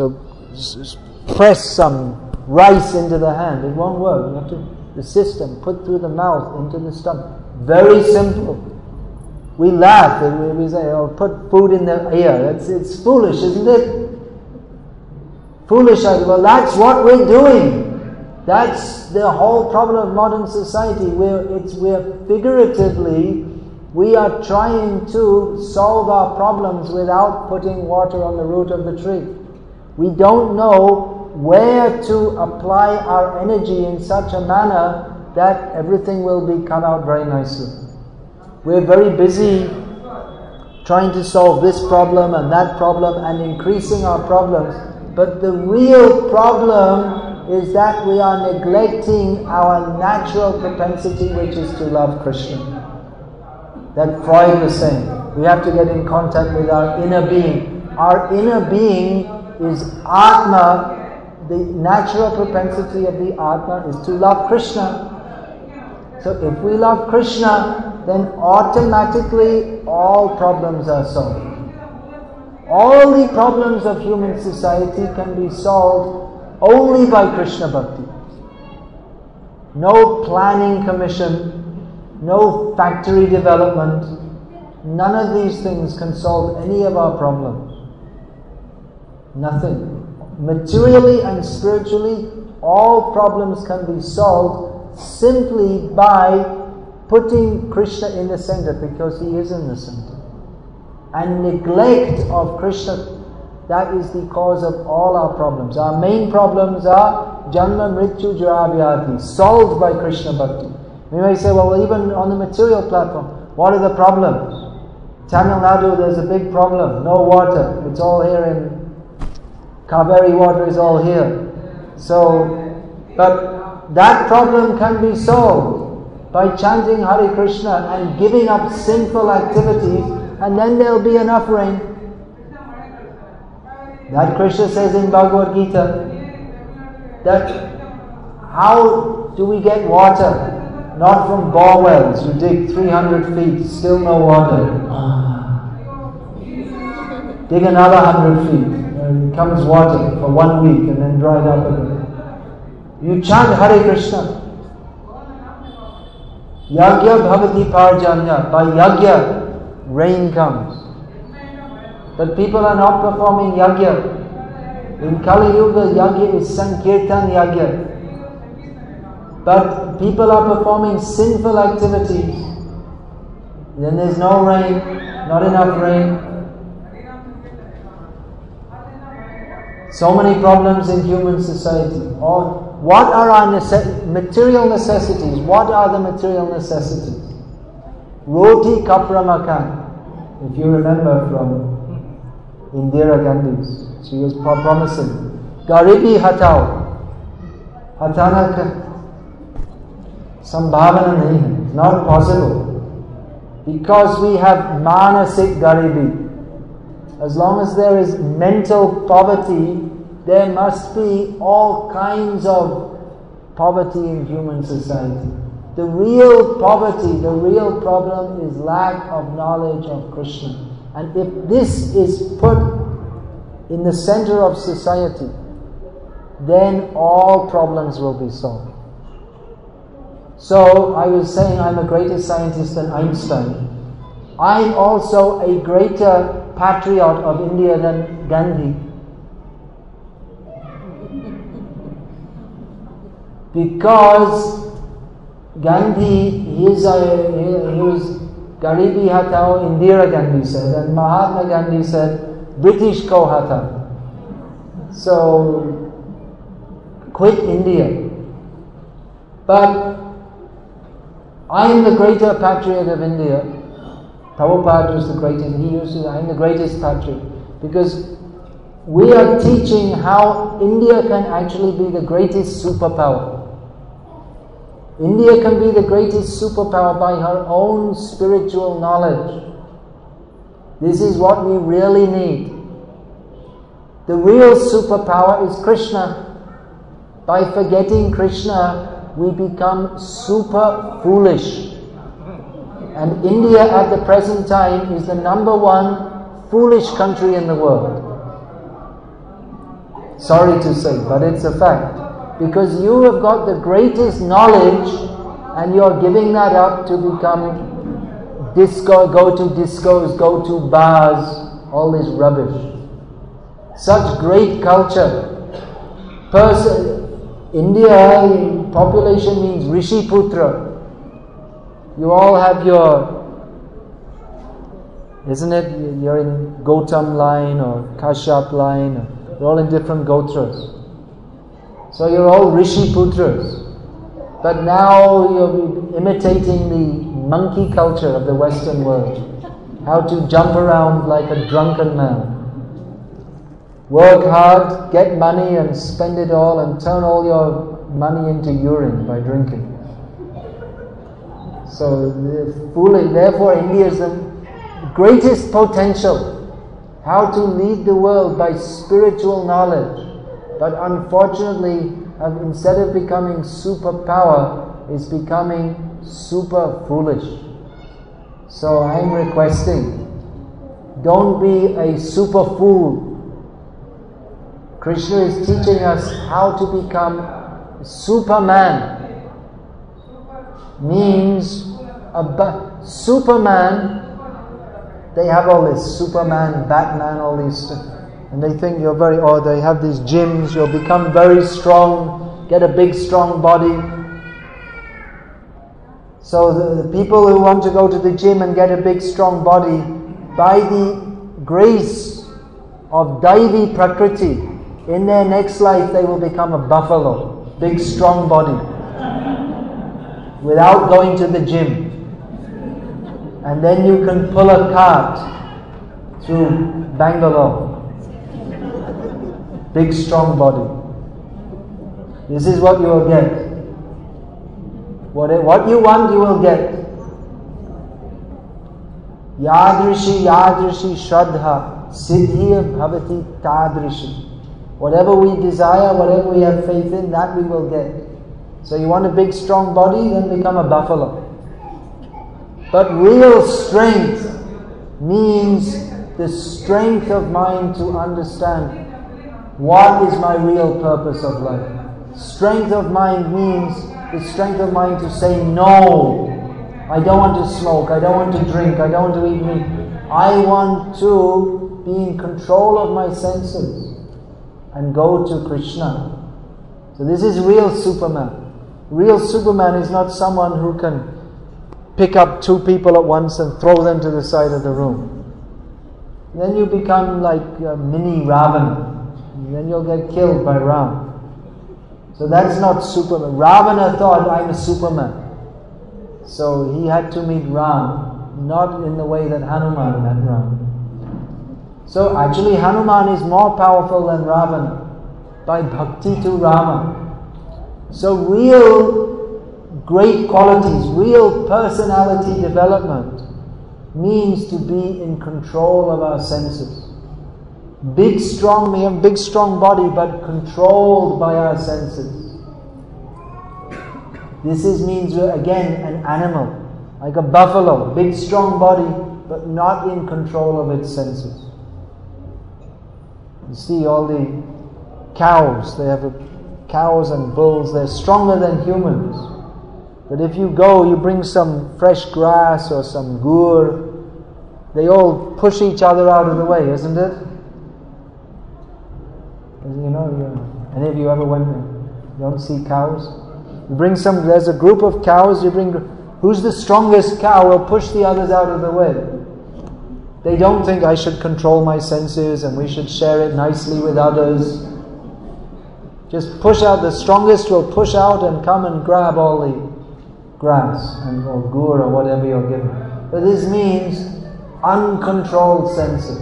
press some rice into the hand. It won't work. You have to, the system, put through the mouth, into the stomach. Very simple. We laugh and we say, oh, put food in the ear. It's foolish, isn't it? Foolish. Well, that's what we're doing. That's the whole problem of modern society. We're figuratively, we are trying to solve our problems without putting water on the root of the tree. We don't know where to apply our energy in such a manner that everything will be come out very nicely. We're very busy trying to solve this problem and that problem and increasing our problems. But the real problem is that we are neglecting our natural propensity, which is to love Krishna. That Freud was saying. We have to get in contact with our inner being. Our inner being is Atma. The natural propensity of the Atma is to love Krishna. So if we love Krishna, then automatically all problems are solved. All the problems of human society can be solved only by Krishna Bhakti. No planning commission, no factory development, none of these things can solve any of our problems. Nothing. Materially and spiritually, all problems can be solved simply by putting Krishna in the center, because He is in the center. And neglect of Krishna, that is the cause of all our problems. Our main problems are Janma, Mrityu, Jara, Vyadhi, solved by Krishna Bhakti. We may say, well, even on the material platform, what are the problems? Tamil Nadu, there's a big problem. No water. It's all here in Kaveri, water is all here. So, but that problem can be solved by chanting Hare Krishna and giving up sinful activities, and then there'll be enough rain. That Krishna says in Bhagavad Gita, that how do we get water? Not from bore wells. You dig 300 feet, still no water. Dig another 100 feet, and comes water for 1 week and then dried up again. You chant Hare Krishna. Yagya bhavati parjanya. By yagya, rain comes. But people are not performing yagya. In Kali Yuga, yagya is Sankirtan yagya. But people are performing sinful activities. Then there's no rain, not enough rain. So many problems in human society. What are our material necessities? What are the material necessities? Roti kapra makan. If you remember from Indira Gandhi's, she was promising, Garibi hatao. Hatana ka sambhavana nahi hai. It's not possible. Because we have manasik garibi. as long as there is mental poverty, there must be all kinds of poverty in human society. The real poverty, the real problem is lack of knowledge of Krishna. And if this is put in the center of society, then all problems will be solved. So I was saying I'm a greater scientist than Einstein. I'm also a greater patriot of India than Gandhi. Because Gandhi, he was Garibi Hatao, Indira Gandhi said, and Mahatma Gandhi said, British ko hata. So, quit India. But I am the greater patriot of India. Prabhupada was the greatest, he used to say, I am the greatest patriot. Because we are teaching how India can actually be the greatest superpower. India can be the greatest superpower by her own spiritual knowledge. This is what we really need. The real superpower is Krishna. By forgetting Krishna, we become super foolish. And India at the present time is the #1 foolish country in the world. Sorry to say, but it's a fact. Because you have got the greatest knowledge and you're giving that up to become go to discos, go to bars, all this rubbish. Such great culture. India, population means Rishi Putra. You all have isn't it? You're in Gautam line or Kashyap line. You're all in different Gotras. So you're all Rishi Putras. But now you're imitating the monkey culture of the Western world. How to jump around like a drunken man. Work hard, get money and spend it all and turn all your money into urine by drinking. So therefore India is the greatest potential. How to lead the world by spiritual knowledge. But unfortunately, instead of becoming superpower, is becoming super foolish. So I am requesting, don't be a super fool. Krishna is teaching us how to become Superman. Means Superman, they have all this Superman, Batman, all these stuff. And they think you're they have these gyms, you'll become very strong, get a big strong body. So the people who want to go to the gym and get a big strong body, by the grace of Daivi Prakriti, in their next life they will become a buffalo, big strong body, without going to the gym. And then you can pull a cart through Bangalore. Big strong body. This is what you will get. What you want, you will get. Yadrishi Shraddha Siddhi Bhavati Tadrishi. Whatever we desire, whatever we have faith in, that we will get. So you want a big strong body, then become a buffalo. But real strength means the strength of mind to understand what is my real purpose of life. Strength of mind means the strength of mind to say no. I don't want to smoke, I don't want to drink, I don't want to eat meat. I want to be in control of my senses and go to Krishna. So this is real Superman. Real Superman is not someone who can pick up 2 people at once and throw them to the side of the room. Then you become like a mini Ravana. Then you'll get killed by Ram. So that's not Superman. Ravana thought, I'm a Superman. So he had to meet Ram, not in the way that Hanuman met Ram. So actually Hanuman is more powerful than Ravana by bhakti to Rama. So real great qualities, real personality development means to be in control of our senses. big strong, we have big strong body but controlled by our senses. This means we're again an animal, like a buffalo, big strong body but not in control of its senses. You see all the cows, they have cows and bulls, they're stronger than humans. But if you go, you bring some fresh grass or some gur, they all push each other out of the way, isn't it? You know, any of you ever went, you don't see cows? You bring there's a group of cows, who's the strongest cow will push the others out of the way. They don't think I should control my senses and we should share it nicely with others. Just push out, the strongest will push out and come and grab all the grass or gur or whatever you're given. But this means uncontrolled senses.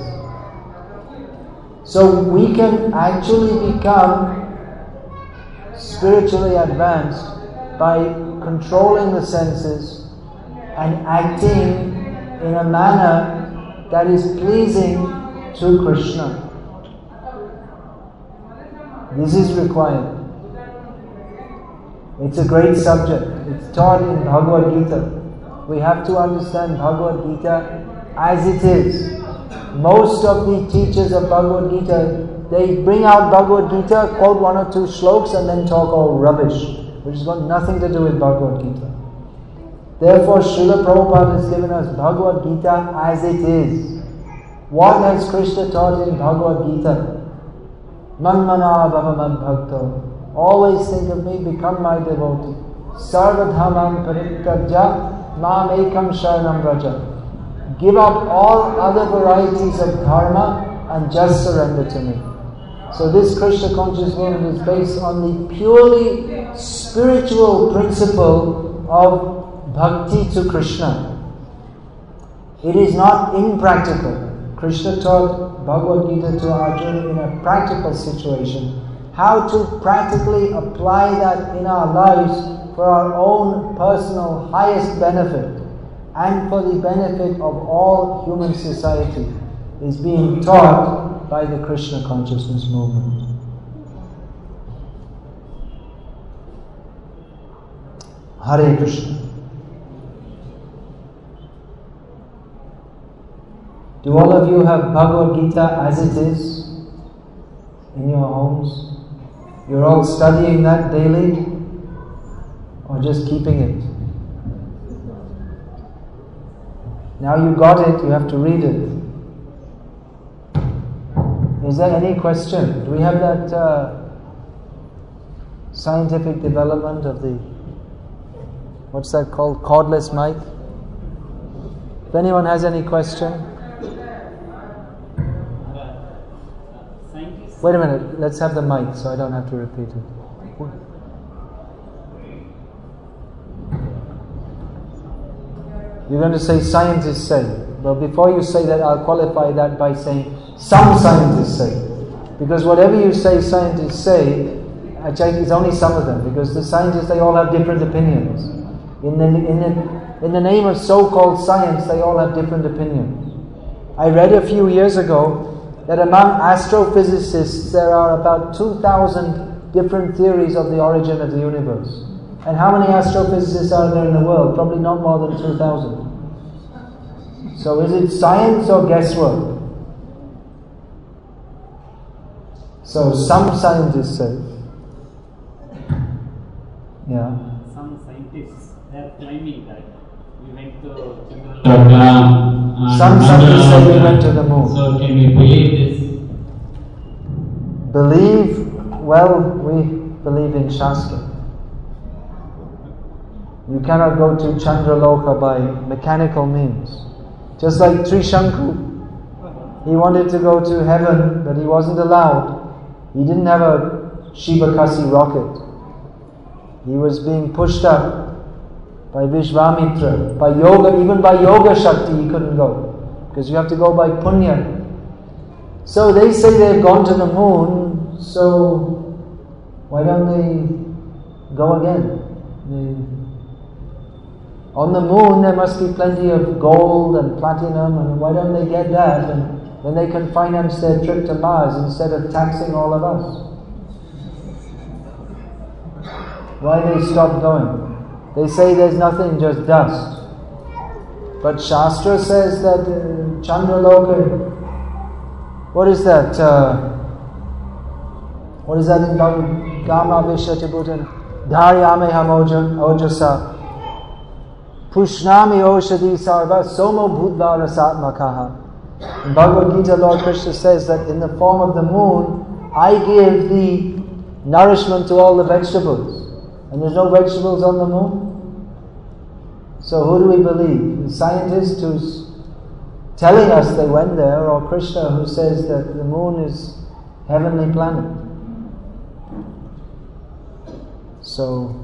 So we can actually become spiritually advanced by controlling the senses and acting in a manner that is pleasing to Krishna. This is required. It's a great subject. It's taught in Bhagavad Gita. We have to understand Bhagavad Gita as it is. Most of the teachers of Bhagavad Gita, they bring out Bhagavad Gita, quote one or two shlokas and then talk all rubbish, which has got nothing to do with Bhagavad Gita. Therefore, Srila Prabhupada has given us Bhagavad Gita as it is. What has Krishna taught in Bhagavad Gita? Manmana bhava mad bhakto. Always think of me, become my devotee. Sarvadhamam parityajya mam ekam sharanam vraja. Give up all other varieties of dharma and just surrender to me. So this Krishna conscious movement is based on the purely spiritual principle of bhakti to Krishna. It is not impractical. Krishna taught Bhagavad Gita to Arjuna in a practical situation. How to practically apply that in our lives for our own personal highest benefit and for the benefit of all human society is being taught by the Krishna consciousness movement. Hare Krishna. Do all of you have Bhagavad Gita as it is in your homes? You're all studying that daily or just keeping it? Now you got it, you have to read it. Is there any question? Do we have that scientific development of the, what's that called, cordless mic? If anyone has any question? Wait a minute, let's have the mic so I don't have to repeat it. You're going to say scientists say. Well, before you say that, I'll qualify that by saying some scientists say. Because whatever you say scientists say, actually it's only some of them. Because the scientists, they all have different opinions. In the name of so-called science, they all have different opinions. I read a few years ago that among astrophysicists there are about 2,000 different theories of the origin of the universe. And how many astrophysicists are there in the world? Probably not more than 2,000. So is it science or guesswork? So some scientists say. Yeah. Some scientists, they are claiming that we went to Chandralokha. Some scientists say we went to the moon. So can we believe this? Believe? Well, we believe in Shastra. You cannot go to Chandralokha by mechanical means. Just like Trishanku. He wanted to go to heaven, but he wasn't allowed. He didn't have a Shivakasi rocket. He was being pushed up by Vishvamitra, by yoga, even by Yoga Shakti he couldn't go. Because you have to go by Punya. So they say they've gone to the moon, so why don't they go again? On the moon there must be plenty of gold and platinum, and why don't they get that and then they can finance their trip to Mars instead of taxing all of us. Why they stop going? They say there's nothing, just dust. But Shastra says that Chandraloka, what is that? What is that in Gama Vishatibhutan? Dharyame ham ojasa Pushnami oshadi sarva somo bhutva rasatmakaha. In Bhagavad Gita, Lord Krishna says that in the form of the moon, I give the nourishment to all the vegetables. And there's no vegetables on the moon. So who do we believe? The scientist who's telling us they went there, or Krishna who says that the moon is a heavenly planet? So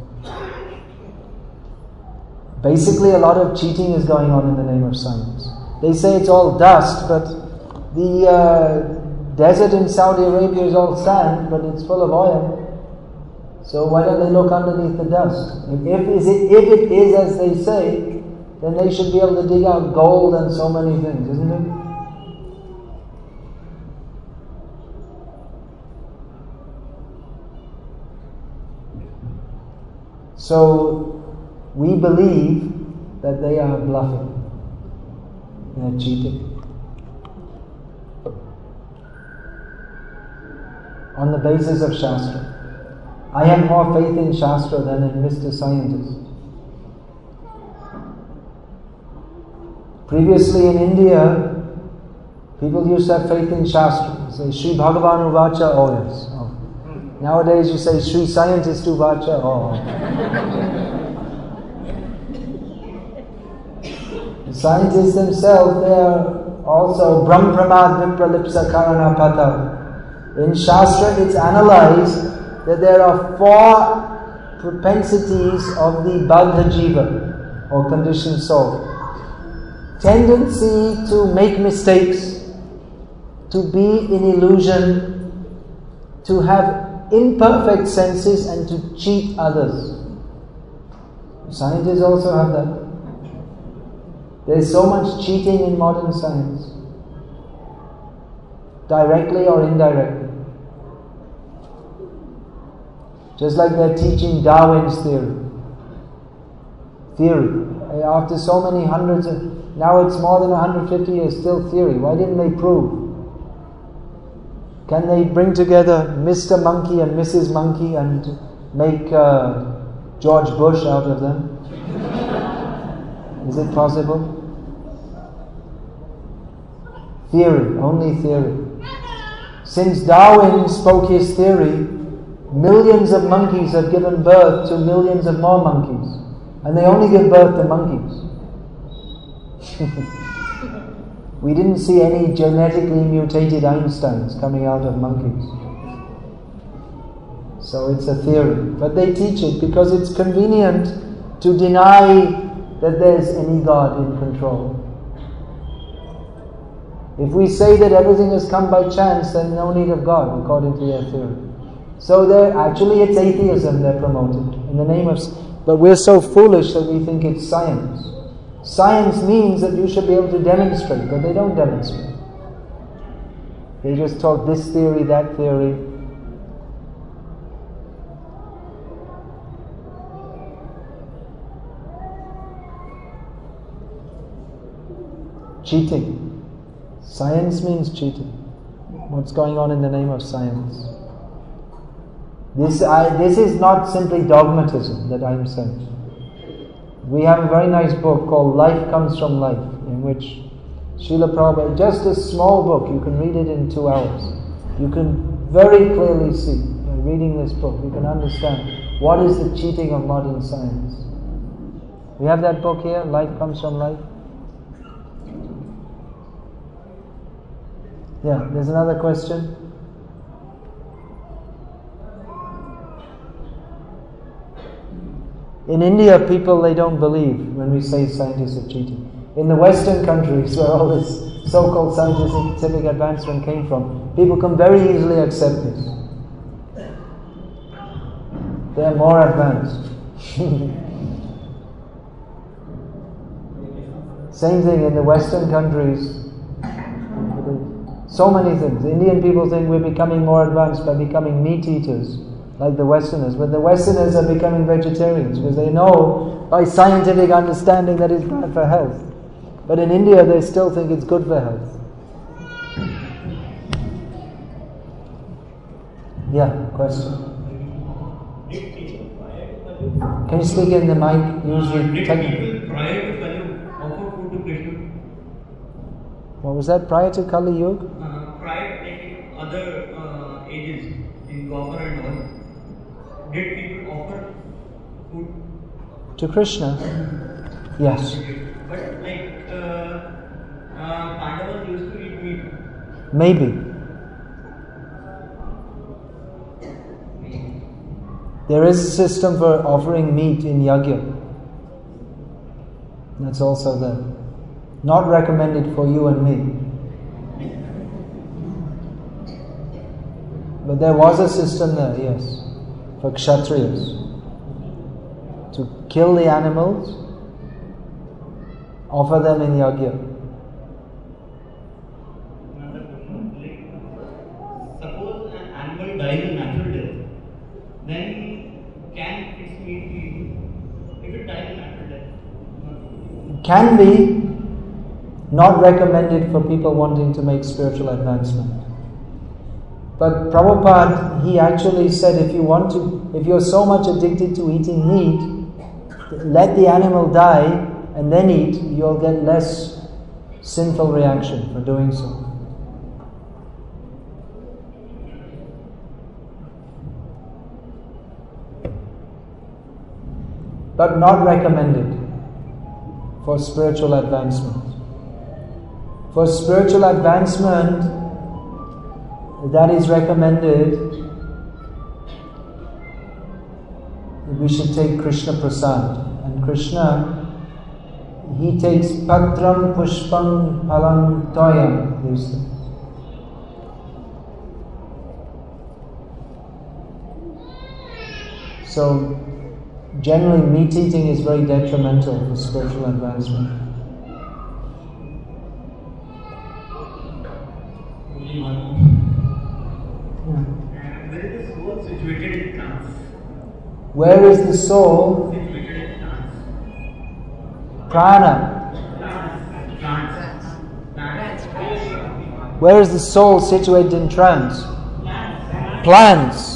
basically a lot of cheating is going on in the name of science. They say it's all dust, but the desert in Saudi Arabia is all sand, but it's full of oil. So why don't they look underneath the dust? If it is as they say, then they should be able to dig out gold and so many things, isn't it? So we believe that they are bluffing. They're cheating. On the basis of Shastra. I have more faith in Shastra than in Mr. Scientist. Previously in India, people used to have faith in Shastra. Say, Sri Bhagavan Uvacha, oh yes. Oh. Nowadays you say, Sri Scientist Uvacha, oh. The scientists themselves, they are also Brahm Pramad Vipralipsa Karana Pata. In Shastra it's analyzed that there are 4 propensities of the Baddha Jiva, or conditioned soul. Tendency to make mistakes, to be in illusion, to have imperfect senses and to cheat others. Scientists also have that. There is so much cheating in modern science, directly or indirectly. Just like they're teaching Darwin's theory. After so many hundreds of, now it's more than 150 years, still theory. Why didn't they prove? Can they bring together Mr. Monkey and Mrs. Monkey and make George Bush out of them? Is it possible? Theory, only theory. Since Darwin spoke his theory, millions of monkeys have given birth to millions of more monkeys. And they only give birth to monkeys. We didn't see any genetically mutated Einsteins coming out of monkeys. So it's a theory. But they teach it because it's convenient to deny that there's any God in control. If we say that everything has come by chance, then no need of God, according to their theory. So it's atheism they're promoting in the name of. But we're so foolish that we think it's science. Science means that you should be able to demonstrate, but they don't demonstrate. They just talk this theory, that theory. Cheating. Science means cheating. What's going on in the name of science? This is not simply dogmatism that I'm saying. We have a very nice book called Life Comes From Life, in which Srila Prabhupada, just a small book, you can read it in 2 hours. You can very clearly see, by reading this book, you can understand what is the cheating of modern science. We have that book here, Life Comes From Life. Yeah, there's another question. In India, people, they don't believe when we say scientists are cheating. In the Western countries, where all this so-called scientific advancement came from, people can very easily accept this. They are more advanced. Same thing in the Western countries. So many things. Indian people think we're becoming more advanced by becoming meat eaters, like the Westerners. But the Westerners are becoming vegetarians because they know by scientific understanding that it's bad for health. But in India, they still think it's good for health. Yeah, question. Can you speak in the mic? Usually Did people prior to Kali offer food to Krishna? What was that? Prior to Kali Yuga? Prior, like in other ages, in Gopar and all, did people offer food To Krishna? Yes. But like Pandavas used to eat meat. Maybe. There is a system for offering meat in yajna. That's also there. Not recommended for you and me. But there was a system there, yes, for Kshatriyas. To kill the animals, offer them in yajna. Another question, like, suppose an animal dies a natural death, then can its meat be eaten? If it dies a natural death? Can be, not recommended for people wanting to make spiritual advancement. But Prabhupada, he actually said if you're so much addicted to eating meat, let the animal die and then eat, you'll get less sinful reaction for doing so. But not recommended for spiritual advancement. For spiritual advancement, that is recommended, we should take Krishna Prasad. And Krishna, he takes Patram Pushpam Phalam Toyam, these things. So, generally, meat eating is very detrimental for spiritual advancement. Only one. Where is the soul situated in trance? Where is the soul? Situated in trance. Prana. Trance. Where is the soul situated in trance? Plants.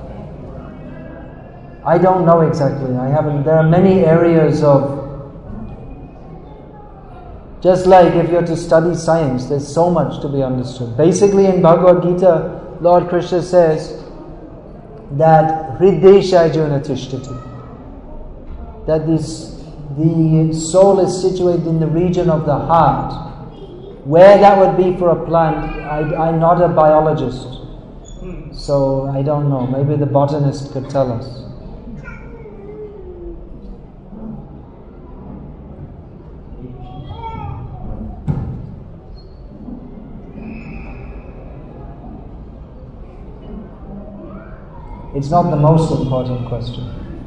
I don't know exactly. There are many areas of. Just like if you're to study science, there's so much to be understood. Basically, in Bhagavad Gita, Lord Krishna says that Hridesha Arjuna Tishtati. That the soul is situated in the region of the heart. Where that would be for a plant, I'm not a biologist. So I don't know. Maybe the botanist could tell us. It's not the most important question.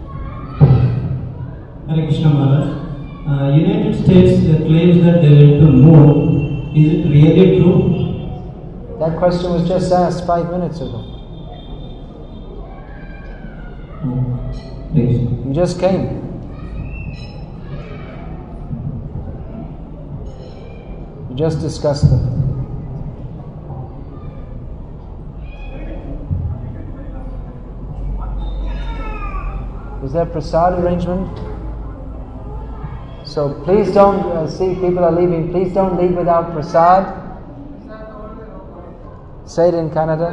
Hare Krishna Maharaj. United States claims that they went to moon. Is it really true? That question was just asked 5 minutes ago. Please. You just came. You just discussed it. Is there prasad arrangement? So please don't, see people are leaving, please don't leave without prasad. Say it in Kannada.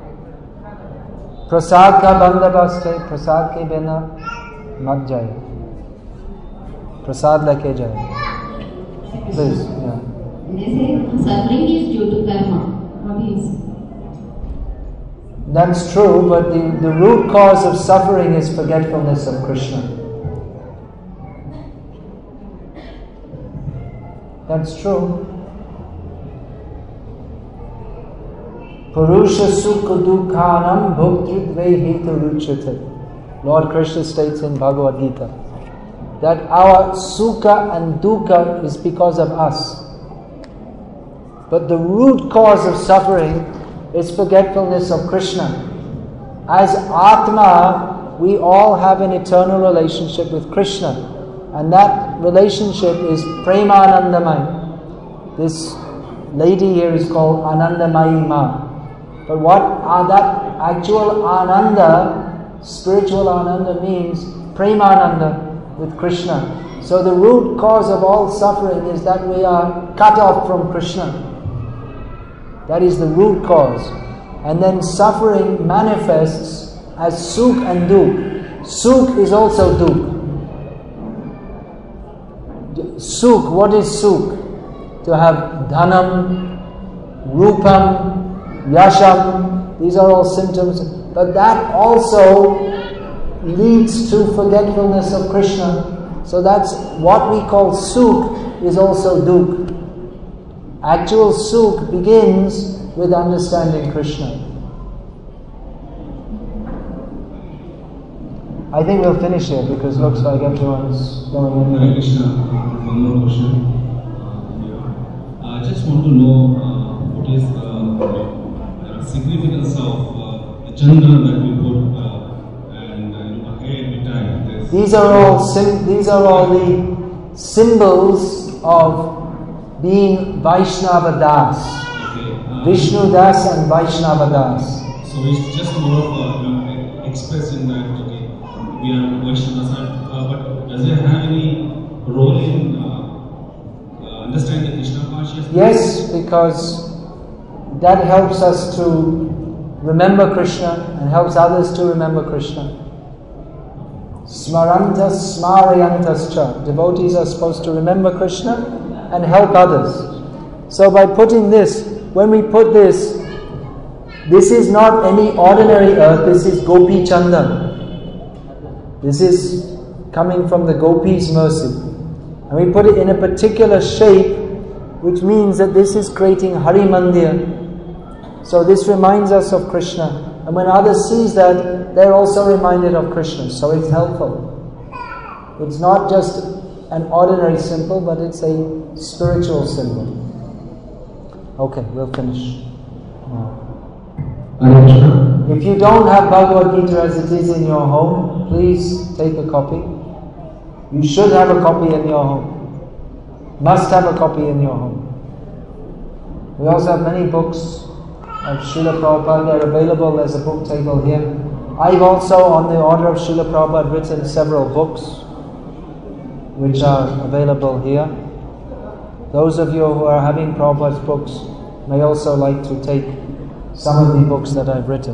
Prasad ka bandobast hai, prasad ke bina mat jaye. Prasad leke jaye. Please, yeah. They say suffering is due to karma. What is? That's true, but the root cause of suffering is forgetfulness of Krishna. That's true. Purusha sukha dukhanam bhuktridve hitaruchate. Lord Krishna states in Bhagavad Gita that our sukha and dukkha is because of us. But the root cause of suffering is forgetfulness of Krishna. As Atma, we all have an eternal relationship with Krishna. And that relationship is Premanandamai. This lady here is called Anandamayi Ma. But what are that actual Ananda, spiritual Ananda, means Premananda with Krishna. So the root cause of all suffering is that we are cut off from Krishna. That is the root cause. And then suffering manifests as Sukh and Dukh. Sukh is also Dukh. Sukh, what is Sukh? To have Dhanam, Rupam, Yasham, these are all symptoms. But that also leads to forgetfulness of Krishna. So that's what we call Sukh is also Dukh. Actual Sukh begins with understanding Krishna. I think we'll finish here because it looks like everyone's going in. Hare Krishna, one more question. I just want to know what is the significance of the Chandra that we put and ahead we tie. These are all the symbols of being Vaishnava Das. Vishnu Das and Vaishnava Das. So it's just more of expressing that we are Vaishnavas, but does it have any role in understanding Krishna consciousness? Yes, because that helps us to remember Krishna and helps others to remember Krishna. Smarantas smarayantascha. Devotees are supposed to remember Krishna and help others. So by putting this, when we put this is not any ordinary earth, this is Gopi Chandan. This is coming from the Gopi's mercy. And we put it in a particular shape, which means that this is creating Hari Mandir. So this reminds us of Krishna. And when others sees that, they're also reminded of Krishna. So it's helpful. It's not just an ordinary symbol, but it's a spiritual symbol. Okay, we'll finish. If you don't have Bhagavad Gita as it is in your home, please take a copy. You should have a copy in your home. Must have a copy in your home. We also have many books of Srila Prabhupada. They're available. There's a book table here. I've also, on the order of Srila Prabhupada, written several books which are available here. Those of you who are having Prabhupada's books may also like to take some of the books that I've written.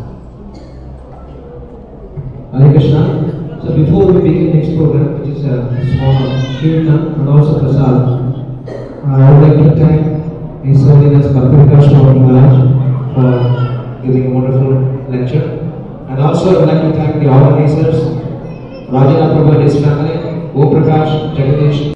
Hare Krishna. So before we begin next program, which is a small Kirtan and also Prasad, I would like to thank His Holiness Bhakti Prakash Maharaj for giving a wonderful lecture. And also I would like to thank the organizers, Rajana Prabhu and his family, Om Prakash, Jagadish,